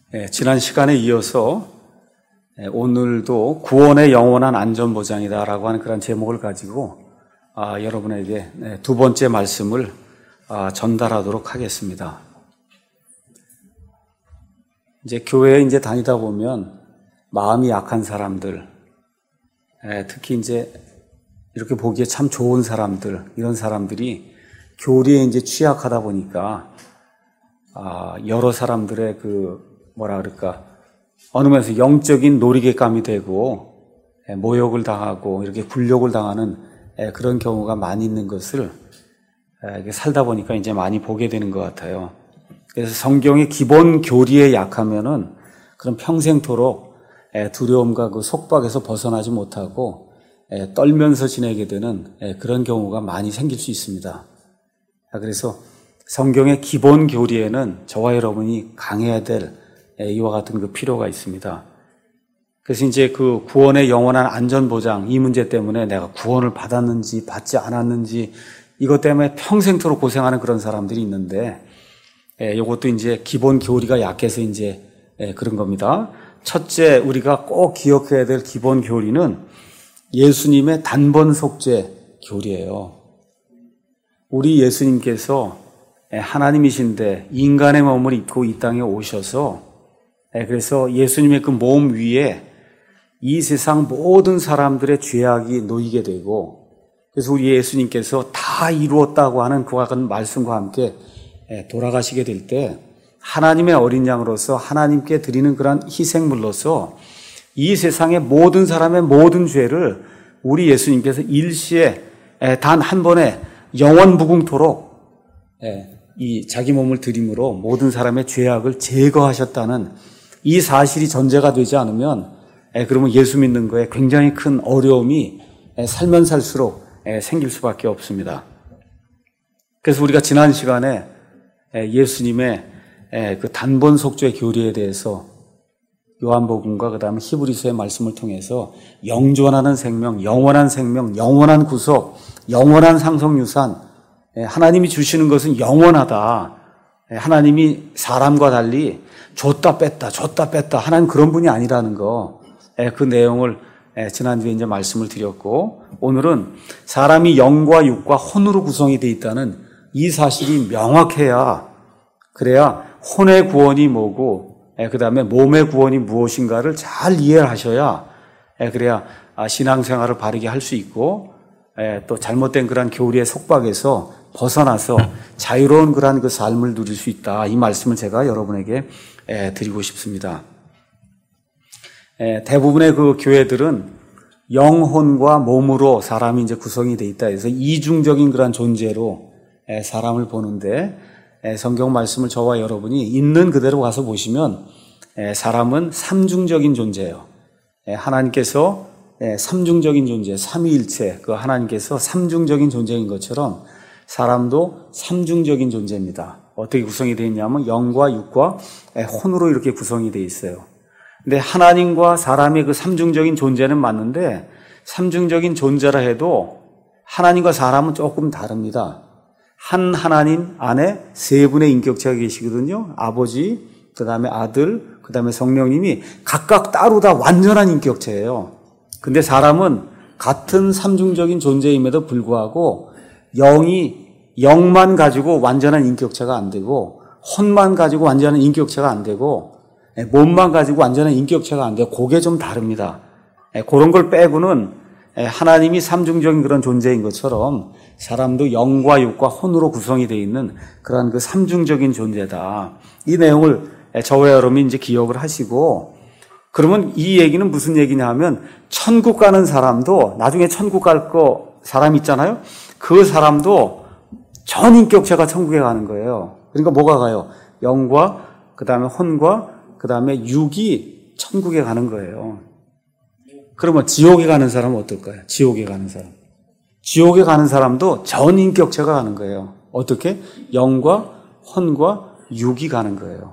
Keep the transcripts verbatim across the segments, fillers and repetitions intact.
예, 지난 시간에 이어서 예, 오늘도 구원의 영원한 안전보장이다라고 하는 그런 제목을 가지고 아, 여러분에게 예, 두 번째 말씀을 아, 전달하도록 하겠습니다. 이제 교회에 이제 다니다 보면 마음이 약한 사람들, 예, 특히 이제 이렇게 보기에 참 좋은 사람들, 이런 사람들이 교리에 이제 취약하다 보니까 아, 여러 사람들의 그 뭐라 그럴까 어느 면에서 영적인 놀이개감이 되고 예, 모욕을 당하고 이렇게 굴욕을 당하는 예, 그런 경우가 많이 있는 것을 예, 살다 보니까 이제 많이 보게 되는 것 같아요. 그래서 성경의 기본 교리에 약하면은 그런 평생토록 예, 두려움과 그 속박에서 벗어나지 못하고 예, 떨면서 지내게 되는 예, 그런 경우가 많이 생길 수 있습니다. 그래서 성경의 기본 교리에는 저와 여러분이 강해야 될 이와 같은 그 필요가 있습니다. 그래서 이제 그 구원의 영원한 안전보장 이 문제 때문에 내가 구원을 받았는지 받지 않았는지 이것 때문에 평생토록 고생하는 그런 사람들이 있는데 예, 이것도 이제 기본 교리가 약해서 이제 예, 그런 겁니다. 첫째 우리가 꼭 기억해야 될 기본 교리는 예수님의 단번 속죄 교리예요. 우리 예수님께서 하나님이신데 인간의 몸을 입고 이 땅에 오셔서 그래서 예수님의 그 몸 위에 이 세상 모든 사람들의 죄악이 놓이게 되고 그래서 우리 예수님께서 다 이루었다고 하는 그와 같은 말씀과 함께 돌아가시게 될 때 하나님의 어린 양으로서 하나님께 드리는 그런 희생물로서 이 세상의 모든 사람의 모든 죄를 우리 예수님께서 일시에 단 한 번에 영원 무궁토록 이 자기 몸을 드림으로 모든 사람의 죄악을 제거하셨다는 이 사실이 전제가 되지 않으면 그러면 예수 믿는 거에 굉장히 큰 어려움이 살면 살수록 생길 수밖에 없습니다. 그래서 우리가 지난 시간에 예수님의 그 단번 속죄 교리에 대해서 요한복음과 그 다음에 히브리서의 말씀을 통해서 영존하는 생명, 영원한 생명, 영원한 구속, 영원한 상속유산, 하나님이 주시는 것은 영원하다. 하나님이 사람과 달리 줬다 뺐다, 줬다 뺐다. 하나님 그런 분이 아니라는 거. 그 내용을 지난주에 이제 말씀을 드렸고, 오늘은 사람이 영과 육과 혼으로 구성이 되어 있다는 이 사실이 명확해야, 그래야 혼의 구원이 뭐고, 그 다음에 몸의 구원이 무엇인가를 잘 이해하셔야, 그래야 신앙생활을 바르게 할 수 있고, 또 잘못된 그런 교리의 속박에서 벗어나서 자유로운 그런 그 삶을 누릴 수 있다. 이 말씀을 제가 여러분에게 드리고 싶습니다. 대부분의 그 교회들은 영혼과 몸으로 사람이 이제 구성이 되어 있다 해서 이중적인 그런 존재로 사람을 보는데 성경 말씀을 저와 여러분이 있는 그대로 가서 보시면 사람은 삼중적인 존재예요. 하나님께서 삼중적인 존재, 삼위일체, 그 하나님께서 삼중적인 존재인 것처럼 사람도 삼중적인 존재입니다. 어떻게 구성이 되어 있냐면 영과 육과 혼으로 이렇게 구성이 되어 있어요. 근데 하나님과 사람의 그 삼중적인 존재는 맞는데 삼중적인 존재라 해도 하나님과 사람은 조금 다릅니다. 한 하나님 안에 세 분의 인격체가 계시거든요. 아버지, 그 다음에 아들, 그 다음에 성령님이 각각 따로 다 완전한 인격체예요. 근데 사람은 같은 삼중적인 존재임에도 불구하고 영이 영만 가지고 완전한 인격체가 안 되고 혼만 가지고 완전한 인격체가 안 되고 몸만 가지고 완전한 인격체가 안 되고 그게 좀 다릅니다. 그런 걸 빼고는 하나님이 삼중적인 그런 존재인 것처럼 사람도 영과 육과 혼으로 구성이 되어 있는 그런 그 삼중적인 존재다. 이 내용을 저와 여러분이 이제 기억을 하시고 그러면 이 얘기는 무슨 얘기냐 하면 천국 가는 사람도 나중에 천국 갈 거 사람 있잖아요. 그 사람도 전 인격체가 천국에 가는 거예요. 그러니까 뭐가 가요? 영과 그 다음에 혼과 그 다음에 육이 천국에 가는 거예요. 그러면 지옥에 가는 사람은 어떨까요? 지옥에 가는 사람. 지옥에 가는 사람도 전 인격체가 가는 거예요. 어떻게? 영과 혼과 육이 가는 거예요.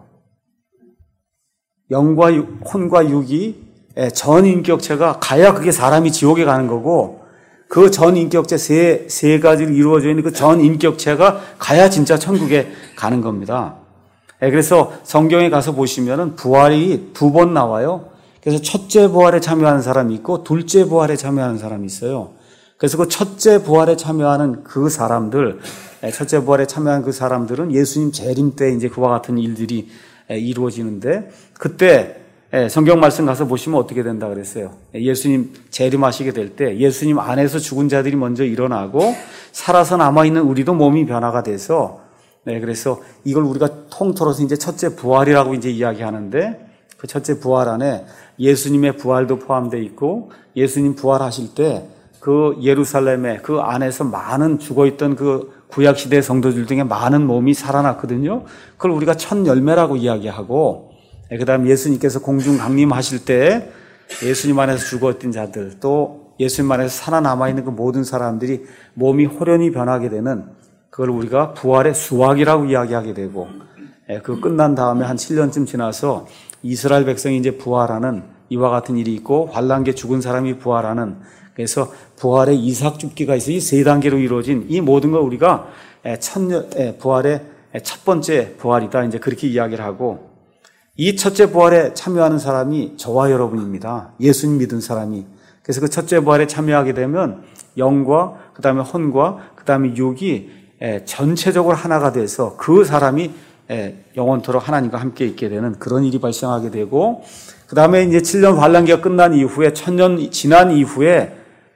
영과 육, 혼과 육이 전 인격체가 가야 그게 사람이 지옥에 가는 거고 그 전 인격체 세, 세 가지로 이루어져 있는 그 전 인격체가 가야 진짜 천국에 가는 겁니다. 예, 그래서 성경에 가서 보시면은 부활이 두 번 나와요. 그래서 첫째 부활에 참여하는 사람이 있고 둘째 부활에 참여하는 사람이 있어요. 그래서 그 첫째 부활에 참여하는 그 사람들, 첫째 부활에 참여한 그 사람들은 예수님 재림 때 이제 그와 같은 일들이 이루어지는데, 그때 성경 말씀 가서 보시면 어떻게 된다 그랬어요. 예수님 재림하시게 될 때 예수님 안에서 죽은 자들이 먼저 일어나고 살아서 남아있는 우리도 몸이 변화가 돼서, 네, 그래서 이걸 우리가 통틀어서 이제 첫째 부활이라고 이제 이야기하는데, 그 첫째 부활 안에 예수님의 부활도 포함되어 있고, 예수님 부활하실 때 그 예루살렘에 그 안에서 많은 죽어있던 그 구약시대 성도들 중에 많은 몸이 살아났거든요. 그걸 우리가 첫 열매라고 이야기하고, 그 다음 예수님께서 공중 강림하실 때 예수님 안에서 죽었던 자들, 또 예수님 안에서 살아남아있는 그 모든 사람들이 몸이 호련히 변하게 되는, 그걸 우리가 부활의 수확이라고 이야기하게 되고, 그 끝난 다음에 한 칠 년쯤 지나서 이스라엘 백성이 이제 부활하는 이와 같은 일이 있고, 환란기에 죽은 사람이 부활하는, 그래서 부활의 이삭 줍기가 있어 이 세 단계로 이루어진 이 모든 걸 우리가 첫 부활의 첫 번째 부활이다, 이제 그렇게 이야기를 하고, 이 첫째 부활에 참여하는 사람이 저와 여러분입니다. 예수님 믿은 사람이. 그래서 그 첫째 부활에 참여하게 되면 영과 그 다음에 혼과 그 다음에 육이 전체적으로 하나가 돼서 그 사람이 영원토록 하나님과 함께 있게 되는 그런 일이 발생하게 되고, 그 다음에 이제 칠 년 환란기가 끝난 이후에, 천년 지난 이후에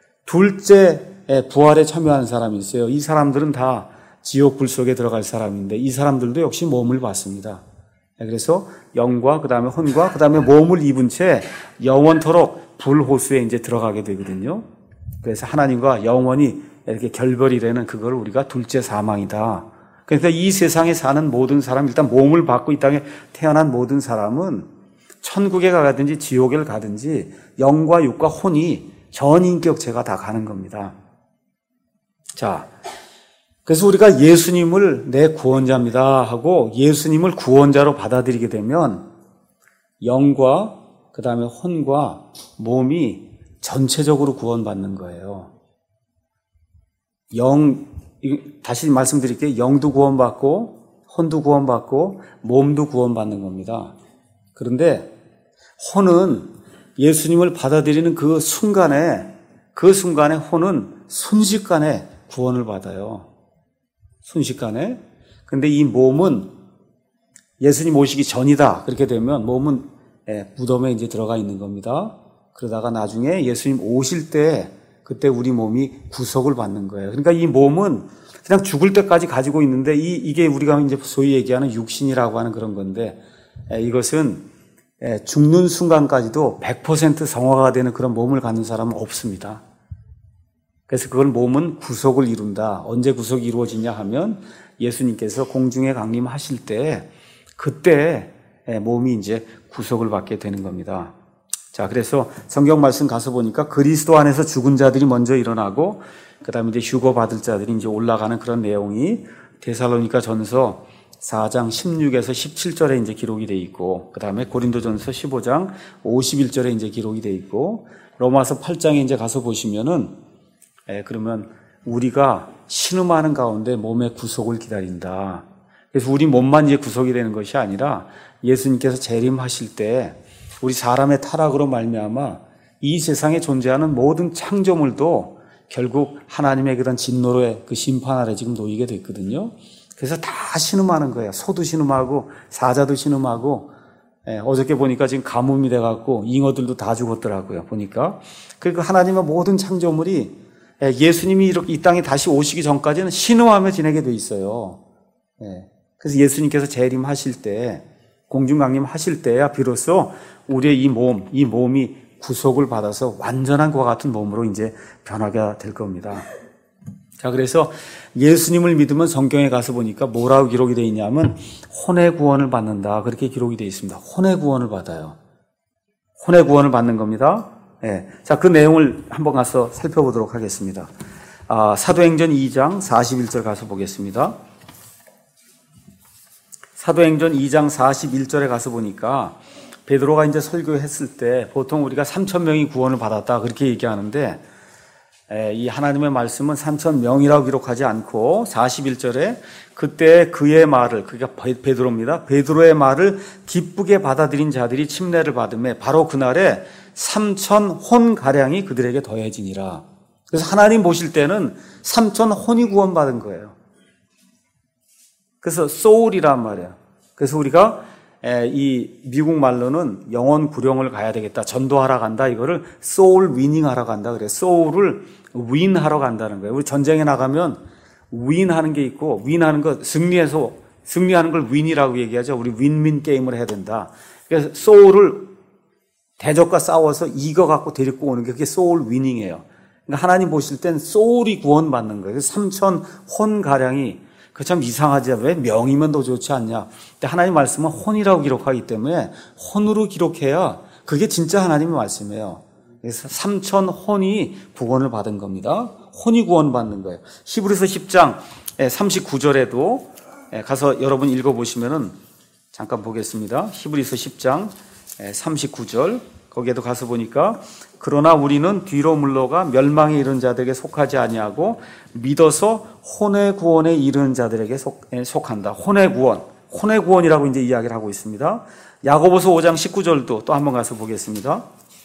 둘째 부활에 참여하는 사람이 있어요. 이 사람들은 다 지옥 불 속에 들어갈 사람인데, 이 사람들도 역시 몸을 받습니다. 그래서 영과 그 다음에 혼과 그 다음에 몸을 입은 채 영원토록 불호수에 이제 들어가게 되거든요. 그래서 하나님과 영원히 이렇게 결별이 되는, 그걸 우리가 둘째 사망이다. 그러니까 이 세상에 사는 모든 사람, 일단 몸을 받고 이 땅에 태어난 모든 사람은 천국에 가든지 지옥에 가든지 영과 육과 혼이 전인격체가 다 가는 겁니다. 자, 그래서 우리가 예수님을 내 구원자입니다 하고 예수님을 구원자로 받아들이게 되면 영과 그 다음에 혼과 몸이 전체적으로 구원받는 거예요. 영, 다시 말씀드릴게요. 영도 구원받고 혼도 구원받고 몸도 구원받는 겁니다. 그런데 혼은 예수님을 받아들이는 그 순간에, 그 순간에 혼은 순식간에 구원을 받아요. 순식간에. 근데 이 몸은 예수님 오시기 전이다, 그렇게 되면 몸은 무덤에 이제 들어가 있는 겁니다. 그러다가 나중에 예수님 오실 때 그때 우리 몸이 구속을 받는 거예요. 그러니까 이 몸은 그냥 죽을 때까지 가지고 있는데, 이, 이게 우리가 이제 소위 얘기하는 육신이라고 하는 그런 건데, 이것은 죽는 순간까지도 백 퍼센트 성화가 되는 그런 몸을 갖는 사람은 없습니다. 그래서 그걸 몸은 구속을 이룬다. 언제 구속이 이루어지냐 하면 예수님께서 공중에 강림하실 때, 그때 몸이 이제 구속을 받게 되는 겁니다. 자, 그래서 성경 말씀 가서 보니까 그리스도 안에서 죽은 자들이 먼저 일어나고, 그 다음에 이제 휴거 받을 자들이 이제 올라가는 그런 내용이 데살로니가 전서 사 장 십육에서 십칠 절에 이제 기록이 돼 있고, 그 다음에 고린도전서 십오 장 오십일 절에 이제 기록이 돼 있고, 로마서 팔 장에 이제 가서 보시면은, 예, 그러면 우리가 신음하는 가운데 몸의 구속을 기다린다. 그래서 우리 몸만 이제 구속이 되는 것이 아니라 예수님께서 재림하실 때 우리 사람의 타락으로 말미암아 이 세상에 존재하는 모든 창조물도 결국 하나님의 그런 진노의 그 심판 아래 지금 놓이게 됐거든요. 그래서 다 신음하는 거예요. 소도 신음하고 사자도 신음하고, 예, 어저께 보니까 지금 가뭄이 돼갖고 잉어들도 다 죽었더라고요. 보니까. 그리고 하나님의 모든 창조물이 예수님이 이렇게 이 땅에 다시 오시기 전까지는 신음하며 지내게 돼 있어요. 예. 그래서 예수님께서 재림하실 때, 공중강림하실 때야 비로소 우리의 이 몸, 이 몸이 구속을 받아서 완전한 것과 같은 몸으로 이제 변하게 될 겁니다. 자, 그래서 예수님을 믿으면 성경에 가서 보니까 뭐라고 기록이 되어 있냐면 혼의 구원을 받는다, 그렇게 기록이 되어 있습니다. 혼의 구원을 받아요. 혼의 구원을 받는 겁니다. 예. 자, 그 내용을 한번 가서 살펴보도록 하겠습니다. 아, 사도행전 이 장 사십일 절 가서 보겠습니다. 사도행전 이 장 사십일 절에 가서 보니까 베드로가 이제 설교했을 때 보통 우리가 삼천 명이 구원을 받았다, 그렇게 얘기하는데, 이 하나님의 말씀은 삼천 명이라고 기록하지 않고 사십일 절에 그때 그의 말을, 그러니까 베드로입니다. 베드로의 말을 기쁘게 받아들인 자들이 침례를 받음에 바로 그날에 삼천 혼가량이 그들에게 더해지니라. 그래서 하나님 보실 때는 삼천 혼이 구원받은 거예요. 그래서 soul이란 말이에요. 그래서 우리가 이 미국 말로는 영혼 구령을 가야 되겠다, 전도하러 간다, 이거를 soul winning 하러 간다 그래요. soul을 win 하러 간다는 거예요. 우리 전쟁에 나가면 win 하는 게 있고, win 하는 거 승리해서, 승리하는 걸 win이라고 얘기하죠. 우리 윈윈 게임을 해야 된다. 그래서 soul을 대적과 싸워서 이겨갖고 데리고 오는 게 그게 soul winning이에요. 그러니까 하나님 보실 땐 soul이 구원받는 거예요. 삼천 혼가량이, 그 참 이상하지, 왜 명이면 더 좋지 않냐. 근데 하나님 말씀은 혼이라고 기록하기 때문에 혼으로 기록해야 그게 진짜 하나님의 말씀이에요. 그래서 삼천 혼이 구원을 받은 겁니다. 혼이 구원받는 거예요. 히브리서 십 장 삼십구 절에도 가서 여러분 읽어보시면은 잠깐 보겠습니다. 히브리서 십 장 삼십구 절, 거기에도 가서 보니까 그러나 우리는 뒤로 물러가 멸망에 이른 자들에게 속하지 아니하고 믿어서 혼의 구원에 이르는 자들에게 속, 속한다. 혼의 구원, 혼의 구원이라고 이제 이야기를 하고 있습니다. 야고보서 오 장 십구 절도 또 한번 가서 보겠습니다.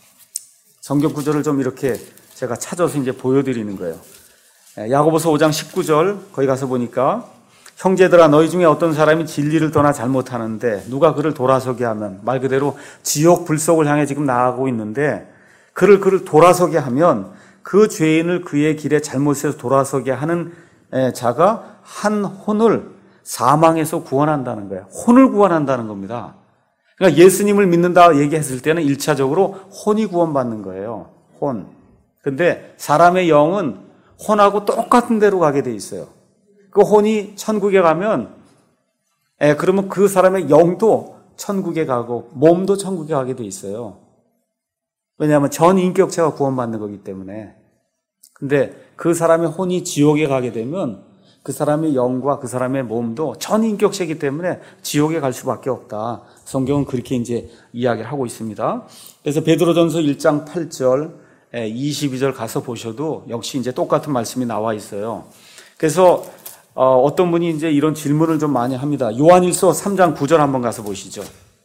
성경 구절을 좀 이렇게 제가 찾아서 이제 보여드리는 거예요. 야고보서 오 장 십구 절, 거기 가서 보니까 형제들아 너희 중에 어떤 사람이 진리를 떠나 잘못하는데 누가 그를 돌아서게 하면, 말 그대로 지옥 불속을 향해 지금 나아가고 있는데 그를 그를 돌아서게 하면 그 죄인을 그의 길에 잘못해서 돌아서게 하는 자가 한 혼을 사망에서 구원한다는 거예요. 혼을 구원한다는 겁니다. 그러니까 예수님을 믿는다 얘기했을 때는 일차적으로 혼이 구원받는 거예요. 혼. 근데 사람의 영은 혼하고 똑같은 데로 가게 돼 있어요. 그 혼이 천국에 가면, 예, 그러면 그 사람의 영도 천국에 가고 몸도 천국에 가게 돼 있어요. 왜냐하면 전 인격체가 구원받는 거기 때문에. 근데 그 사람의 혼이 지옥에 가게 되면 그 사람의 영과 그 사람의 몸도 전 인격체이기 때문에 지옥에 갈 수밖에 없다. 성경은 그렇게 이제 이야기를 하고 있습니다. 그래서 베드로전서 일 장 팔 절, 이십이 절 가서 보셔도 역시 이제 똑같은 말씀이 나와 있어요. 그래서 어, 어떤 분이 이제 이런 질문을 좀 많이 합니다. 요한일서 삼 장 구 절 한번 가서 보시죠.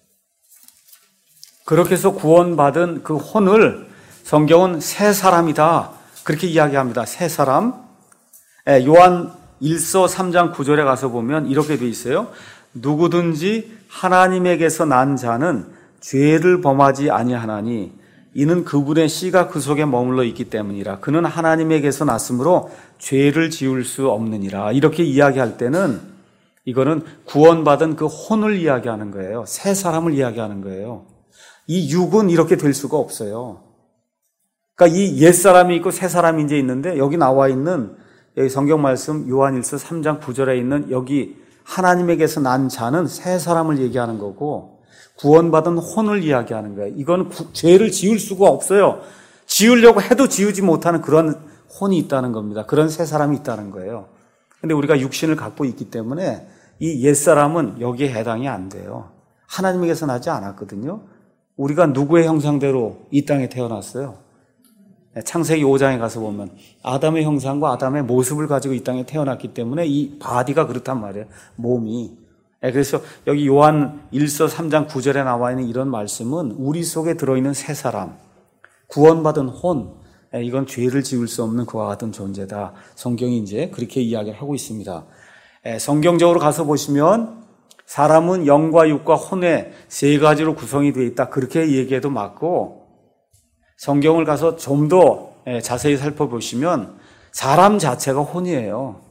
그렇게 해서 구원받은 그 혼을 성경은 새 사람이다, 그렇게 이야기합니다. 새 사람. 예, 요한일서 삼 장 구 절에 가서 보면 이렇게 돼 있어요. 누구든지 하나님에게서 난 자는 죄를 범하지 아니하나니 이는 그분의 씨가 그 속에 머물러 있기 때문이라. 그는 하나님에게서 났으므로 죄를 지을 수 없느니라. 이렇게 이야기할 때는 이거는 구원받은 그 혼을 이야기하는 거예요. 새 사람을 이야기하는 거예요. 이 육은 이렇게 될 수가 없어요. 그러니까 이 옛사람이 있고 새 사람이 이제 있는데, 여기 나와 있는 여기 성경 말씀 요한일서 삼 장 구 절에 있는 여기 하나님에게서 난 자는 새 사람을 얘기하는 거고, 구원받은 혼을 이야기하는 거예요. 이건 구, 죄를 지을 수가 없어요. 지으려고 해도 지우지 못하는 그런 혼이 있다는 겁니다. 그런 새 사람이 있다는 거예요. 근데 우리가 육신을 갖고 있기 때문에 이 옛사람은 여기에 해당이 안 돼요. 하나님에게서 나지 않았거든요. 우리가 누구의 형상대로 이 땅에 태어났어요? 창세기 오 장에 가서 보면 아담의 형상과 아담의 모습을 가지고 이 땅에 태어났기 때문에 이 바디가 그렇단 말이에요. 몸이. 그래서 여기 요한 일서 삼 장 구 절에 나와 있는 이런 말씀은 우리 속에 들어있는 새 사람, 구원받은 혼, 이건 죄를 지을 수 없는 그와 같은 존재다. 성경이 이제 그렇게 이야기를 하고 있습니다. 성경적으로 가서 보시면 사람은 영과 육과 혼의 세 가지로 구성이 되어 있다, 그렇게 얘기해도 맞고, 성경을 가서 좀 더 자세히 살펴보시면 사람 자체가 혼이에요.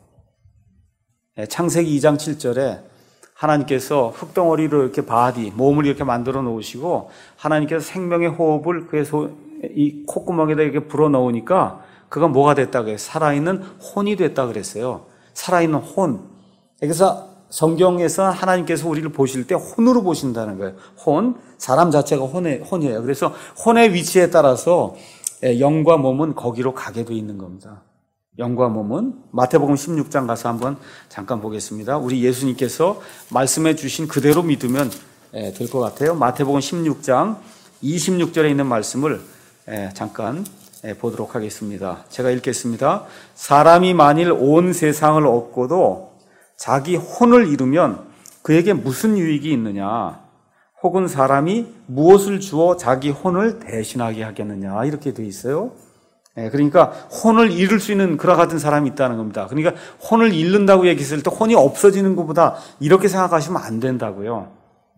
창세기 이 장 칠 절에 하나님께서 흙덩어리로 이렇게 바디, 몸을 이렇게 만들어 놓으시고 하나님께서 생명의 호흡을 그의 소, 이 콧구멍에다 이렇게 불어 넣으니까 그가 뭐가 됐다 그래요? 살아있는 혼이 됐다 그랬어요. 살아있는 혼. 그래서 성경에서 하나님께서 우리를 보실 때 혼으로 보신다는 거예요. 혼, 사람 자체가 혼의, 혼이에요. 그래서 혼의 위치에 따라서 영과 몸은 거기로 가게 돼 있는 겁니다. 영과 몸은 마태복음 십육 장 가서 한번 잠깐 보겠습니다. 우리 예수님께서 말씀해 주신 그대로 믿으면 될 것 같아요. 마태복음 십육 장 이십육 절에 있는 말씀을 잠깐 보도록 하겠습니다. 제가 읽겠습니다. 사람이 만일 온 세상을 얻고도 자기 혼을 잃으면 그에게 무슨 유익이 있느냐? 혹은 사람이 무엇을 주어 자기 혼을 대신하게 하겠느냐? 이렇게 돼 있어요. 그러니까 혼을 잃을 수 있는 그와 같은 사람이 있다는 겁니다. 그러니까 혼을 잃는다고 얘기했을 때 혼이 없어지는 것보다 이렇게 생각하시면 안 된다고요.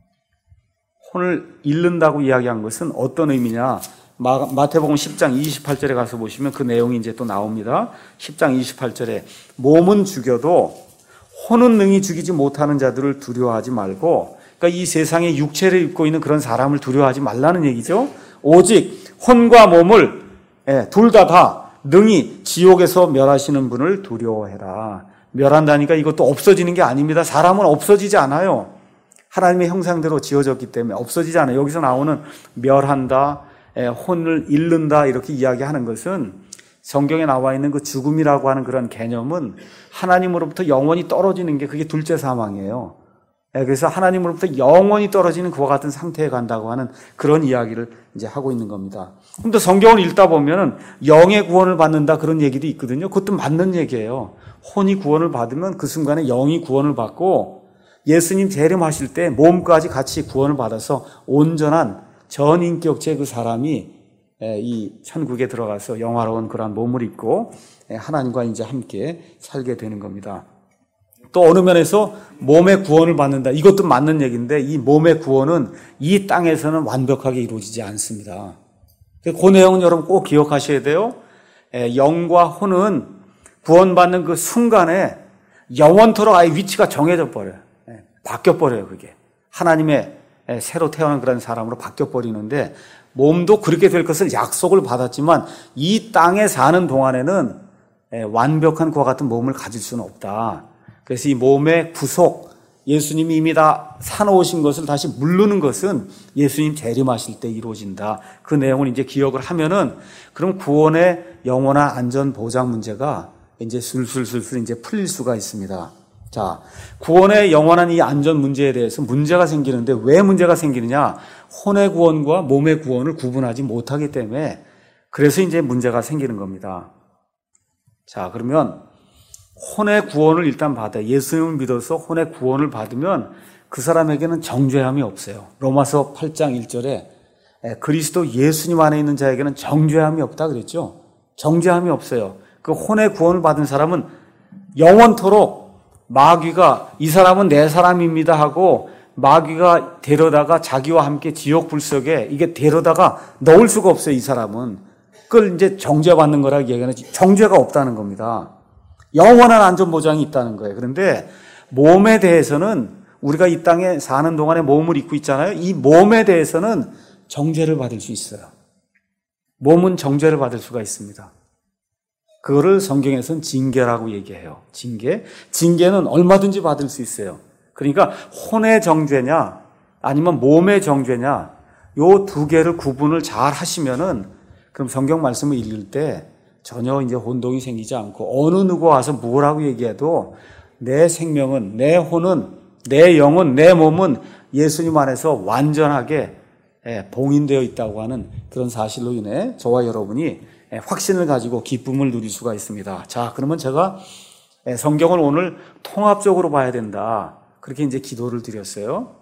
혼을 잃는다고 이야기한 것은 어떤 의미냐? 마, 마태복음 십 장 이십팔 절에 가서 보시면 그 내용이 이제 또 나옵니다. 십 장 이십팔 절에 몸은 죽여도 혼은 능히 죽이지 못하는 자들을 두려워하지 말고, 그러니까 이 세상에 육체를 입고 있는 그런 사람을 두려워하지 말라는 얘기죠. 오직 혼과 몸을 예, 둘 다 다 능히 지옥에서 멸하시는 분을 두려워해라. 멸한다니까 이것도 없어지는 게 아닙니다. 사람은 없어지지 않아요. 하나님의 형상대로 지어졌기 때문에 없어지지 않아요. 여기서 나오는 멸한다, 예, 혼을 잃는다 이렇게 이야기하는 것은 성경에 나와 있는 그 죽음이라고 하는 그런 개념은 하나님으로부터 영원히 떨어지는 게 그게 둘째 사망이에요. 예, 그래서 하나님으로부터 영원히 떨어지는 그와 같은 상태에 간다고 하는 그런 이야기를 이제 하고 있는 겁니다. 근데 성경을 읽다 보면은 영의 구원을 받는다 그런 얘기도 있거든요. 그것도 맞는 얘기예요. 혼이 구원을 받으면 그 순간에 영이 구원을 받고 예수님 재림하실 때 몸까지 같이 구원을 받아서 온전한 전인격체 그 사람이 이 천국에 들어가서 영화로운 그러한 몸을 입고 하나님과 이제 함께 살게 되는 겁니다. 또 어느 면에서 몸의 구원을 받는다. 이것도 맞는 얘기인데 이 몸의 구원은 이 땅에서는 완벽하게 이루어지지 않습니다. 그 내용은 여러분 꼭 기억하셔야 돼요. 영과 혼은 구원받는 그 순간에 영원토록 아예 위치가 정해져 버려요. 바뀌어 버려요, 그게. 하나님의 새로 태어난 그런 사람으로 바뀌어 버리는데 몸도 그렇게 될 것을 약속을 받았지만 이 땅에 사는 동안에는 완벽한 그와 같은 몸을 가질 수는 없다. 그래서 이 몸의 구속, 예수님이 이미 다 사놓으신 것을 다시 물르는 것은 예수님 재림하실 때 이루어진다. 그 내용을 이제 기억을 하면은 그럼 구원의 영원한 안전 보장 문제가 이제 술술술술 이제 풀릴 수가 있습니다. 자, 구원의 영원한 이 안전 문제에 대해서 문제가 생기는데 왜 문제가 생기느냐? 혼의 구원과 몸의 구원을 구분하지 못하기 때문에 그래서 이제 문제가 생기는 겁니다. 자, 그러면 혼의 구원을 일단 받아 예수님을 믿어서 혼의 구원을 받으면 그 사람에게는 정죄함이 없어요. 로마서 팔 장 일 절에 그리스도 예수님 안에 있는 자에게는 정죄함이 없다 그랬죠. 정죄함이 없어요. 그 혼의 구원을 받은 사람은 영원토록 마귀가 이 사람은 내 사람입니다 하고 마귀가 데려다가 자기와 함께 지옥 불속에 이게 데려다가 넣을 수가 없어요. 이 사람은 그걸 이제 정죄받는 거라고 얘기하는 정죄가 없다는 겁니다. 영원한 안전보장이 있다는 거예요. 그런데 몸에 대해서는 우리가 이 땅에 사는 동안에 몸을 입고 있잖아요. 이 몸에 대해서는 정죄를 받을 수 있어요. 몸은 정죄를 받을 수가 있습니다. 그거를 성경에서는 징계라고 얘기해요. 징계. 징계는 얼마든지 받을 수 있어요. 그러니까 혼의 정죄냐 아니면 몸의 정죄냐 요 두 개를 구분을 잘 하시면은 그럼 성경 말씀을 읽을 때 전혀 이제 혼동이 생기지 않고 어느 누구 와서 뭐라고 얘기해도 내 생명은, 내 혼은, 내 영은, 내 몸은 예수님 안에서 완전하게 봉인되어 있다고 하는 그런 사실로 인해 저와 여러분이 확신을 가지고 기쁨을 누릴 수가 있습니다. 자, 그러면 제가 성경을 오늘 통합적으로 봐야 된다. 그렇게 이제 기도를 드렸어요.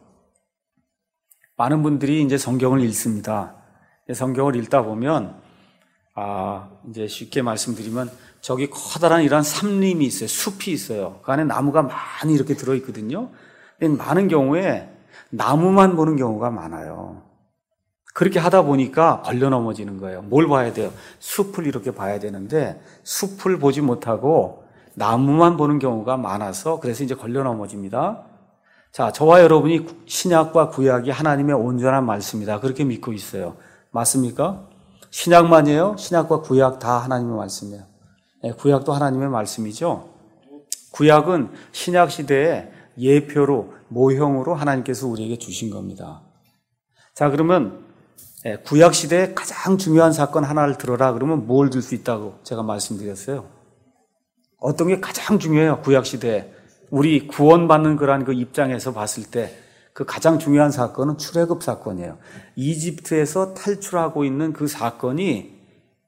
많은 분들이 이제 성경을 읽습니다. 성경을 읽다 보면 아, 이제 쉽게 말씀드리면 저기 커다란 이런 삼림이 있어요. 숲이 있어요. 그 안에 나무가 많이 이렇게 들어있거든요. 근데 많은 경우에 나무만 보는 경우가 많아요. 그렇게 하다 보니까 걸려 넘어지는 거예요. 뭘 봐야 돼요? 숲을 이렇게 봐야 되는데 숲을 보지 못하고 나무만 보는 경우가 많아서 그래서 이제 걸려 넘어집니다. 자, 저와 여러분이 신약과 구약이 하나님의 온전한 말씀이다. 그렇게 믿고 있어요. 맞습니까? 신약만이에요? 신약과 구약 다 하나님의 말씀이에요. 네, 구약도 하나님의 말씀이죠. 구약은 신약 시대에 예표로, 모형으로 하나님께서 우리에게 주신 겁니다. 자, 그러면 구약 시대에 가장 중요한 사건 하나를 들어라 그러면 뭘 들 수 있다고 제가 말씀드렸어요. 어떤 게 가장 중요해요? 구약 시대에 우리 구원받는 그런 그 입장에서 봤을 때 그 가장 중요한 사건은 출애굽 사건이에요. 이집트에서 탈출하고 있는 그 사건이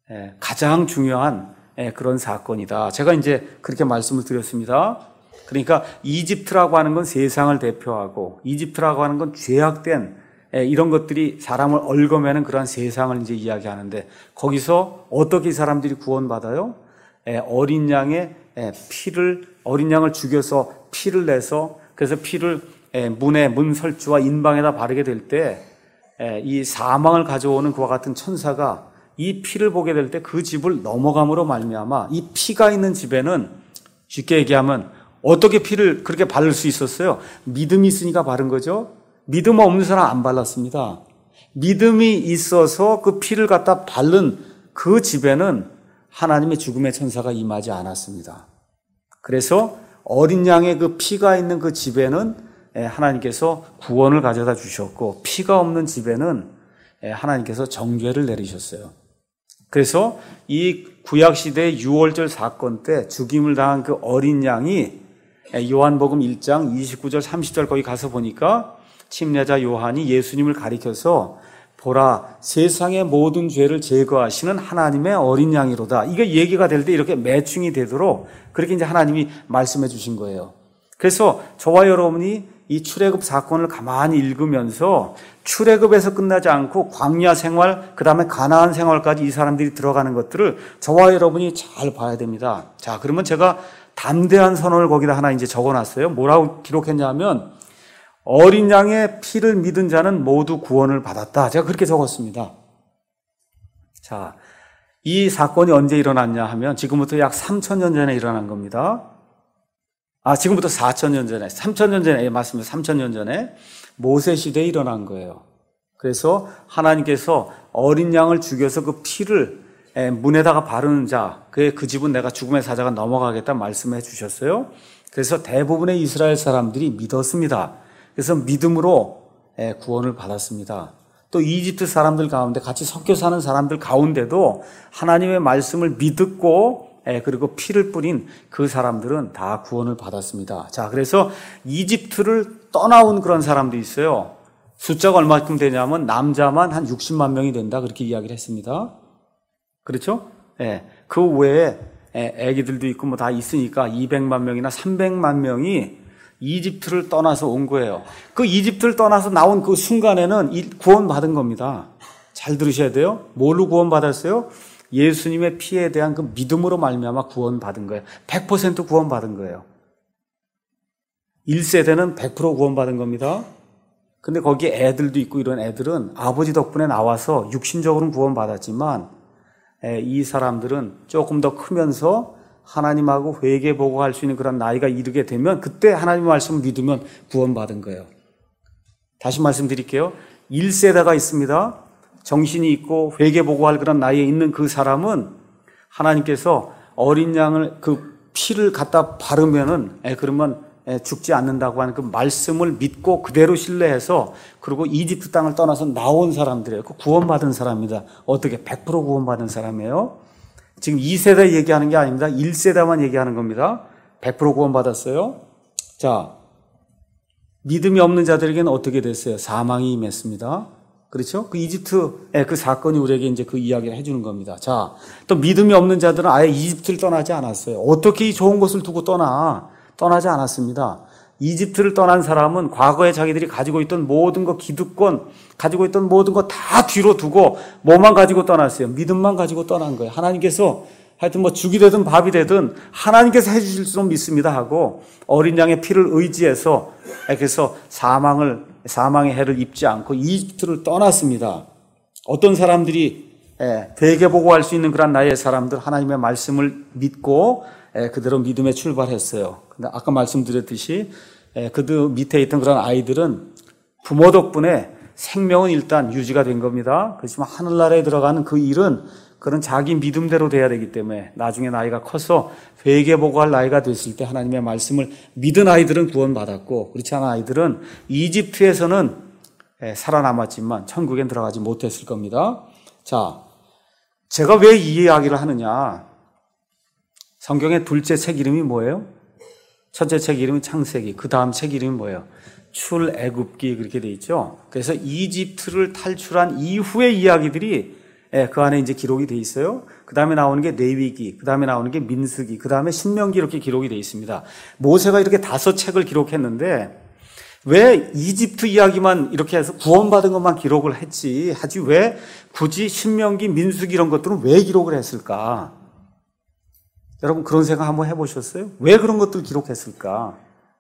가장 중요한 그런 사건이다. 제가 이제 그렇게 말씀을 드렸습니다. 그러니까 이집트라고 하는 건 세상을 대표하고 이집트라고 하는 건 죄악된 이런 것들이 사람을 얽어매는 그러한 세상을 이제 이야기하는데 거기서 어떻게 이 사람들이 구원받아요? 어린 양의 피를 어린 양을 죽여서 피를 내서 그래서 피를 문에 문 설주와 인방에다 바르게 될 때 이 사망을 가져오는 그와 같은 천사가 이 피를 보게 될 때 그 집을 넘어감으로 말미암아 이 피가 있는 집에는 쉽게 얘기하면 어떻게 피를 그렇게 바를 수 있었어요? 믿음이 있으니까 바른 거죠. 믿음 없는 사람 안 발랐습니다. 믿음이 있어서 그 피를 갖다 바른 그 집에는 하나님의 죽음의 천사가 임하지 않았습니다. 그래서 어린 양의 그 피가 있는 그 집에는 하나님께서 구원을 가져다 주셨고 피가 없는 집에는 하나님께서 정죄를 내리셨어요. 그래서 이 구약시대의 유월절 사건 때 죽임을 당한 그 어린 양이 요한복음 일 장 이십구 절 삼십 절 거기 가서 보니까 침례자 요한이 예수님을 가리켜서 보라 세상의 모든 죄를 제거하시는 하나님의 어린 양이로다. 이게 얘기가 될 때 이렇게 매칭이 되도록 그렇게 이제 하나님이 말씀해 주신 거예요. 그래서 저와 여러분이 이 출애굽 사건을 가만히 읽으면서 출애굽에서 끝나지 않고 광야 생활, 그 다음에 가나안 생활까지 이 사람들이 들어가는 것들을 저와 여러분이 잘 봐야 됩니다. 자, 그러면 제가 담대한 선언을 거기다 하나 이제 적어놨어요. 뭐라고 기록했냐면 어린 양의 피를 믿은 자는 모두 구원을 받았다. 제가 그렇게 적었습니다. 자, 이 사건이 언제 일어났냐 하면 지금부터 약 삼천 년 전에 일어난 겁니다. 아, 지금부터 사천 년 전에, 삼천 년 전에, 예, 맞습니다. 삼천 년 전에 모세 시대에 일어난 거예요. 그래서 하나님께서 어린 양을 죽여서 그 피를 문에다가 바르는 자, 그, 그 집은 내가 죽음의 사자가 넘어가겠다 말씀해 주셨어요. 그래서 대부분의 이스라엘 사람들이 믿었습니다. 그래서 믿음으로 구원을 받았습니다. 또 이집트 사람들 가운데 같이 섞여 사는 사람들 가운데도 하나님의 말씀을 믿고 그리고 피를 뿌린 그 사람들은 다 구원을 받았습니다. 자, 그래서 이집트를 떠나온 그런 사람도 있어요. 숫자가 얼마큼 되냐면 남자만 한 육십만 명이 된다 그렇게 이야기를 했습니다. 그렇죠? 예. 그 외에 애기들도 있고 뭐 다 있으니까 이백만 명이나 삼백만 명이 이집트를 떠나서 온 거예요. 그 이집트를 떠나서 나온 그 순간에는 구원받은 겁니다. 잘 들으셔야 돼요. 뭘로 구원받았어요? 예수님의 피에 대한 그 믿음으로 말미암아 구원받은 거예요. 백 퍼센트 구원받은 거예요. 일 세대는 백 퍼센트 구원받은 겁니다. 근데 거기에 애들도 있고 이런 애들은 아버지 덕분에 나와서 육신적으로는 구원받았지만 이 사람들은 조금 더 크면서 하나님하고 회개보고할 수 있는 그런 나이가 이르게 되면 그때 하나님의 말씀을 믿으면 구원받은 거예요. 다시 말씀드릴게요. 일 세대가 있습니다. 정신이 있고 회개보고할 그런 나이에 있는 그 사람은 하나님께서 어린 양을 그 피를 갖다 바르면은 그러면 죽지 않는다고 하는 그 말씀을 믿고 그대로 신뢰해서 그리고 이집트 땅을 떠나서 나온 사람들이에요. 그 구원받은 사람입니다. 어떻게 백 퍼센트 구원받은 사람이에요? 지금 이 세대 얘기하는 게 아닙니다. 일 세대만 얘기하는 겁니다. 백 퍼센트 구원받았어요. 자, 믿음이 없는 자들에게는 어떻게 됐어요? 사망이 임했습니다. 그렇죠? 그 이집트의 그 사건이 우리에게 이제 그 이야기를 해주는 겁니다. 자, 또 믿음이 없는 자들은 아예 이집트를 떠나지 않았어요. 어떻게 이 좋은 곳을 두고 떠나? 떠나지 않았습니다. 이집트를 떠난 사람은 과거에 자기들이 가지고 있던 모든 것, 기득권, 가지고 있던 모든 것 다 뒤로 두고 뭐만 가지고 떠났어요? 믿음만 가지고 떠난 거예요. 하나님께서 하여튼 뭐 죽이 되든 밥이 되든 하나님께서 해주실 수는 믿습니다 하고 어린 양의 피를 의지해서 그래서 사망을, 사망의 해를 입지 않고 이집트를 떠났습니다. 어떤 사람들이 회개보고할 수 있는 그런 나이의 사람들 하나님의 말씀을 믿고 그대로 믿음에 출발했어요. 근데 아까 말씀드렸듯이 그들 밑에 있던 그런 아이들은 부모 덕분에 생명은 일단 유지가 된 겁니다. 그렇지만 하늘나라에 들어가는 그 일은 그런 자기 믿음대로 돼야 되기 때문에 나중에 나이가 커서 회개보고할 나이가 됐을 때 하나님의 말씀을 믿은 아이들은 구원받았고 그렇지 않은 아이들은 이집트에서는 살아남았지만 천국엔 들어가지 못했을 겁니다. 자, 제가 왜 이 이야기를 하느냐? 성경의 둘째 책 이름이 뭐예요? 첫째 책 이름이 창세기, 그 다음 책 이름이 뭐예요? 출애굽기 그렇게 돼 있죠. 그래서 이집트를 탈출한 이후의 이야기들이 예, 그 안에 이제 기록이 돼 있어요. 그 다음에 나오는 게 레위기, 그 다음에 나오는 게 민수기, 그 다음에 신명기 이렇게 기록이 돼 있습니다. 모세가 이렇게 다섯 책을 기록했는데 왜 이집트 이야기만 이렇게 해서 구원받은 것만 기록을 했지 하지 왜 굳이 신명기, 민수기 이런 것들은 왜 기록을 했을까? 여러분 그런 생각 한번 해보셨어요? 왜 그런 것들 기록했을까?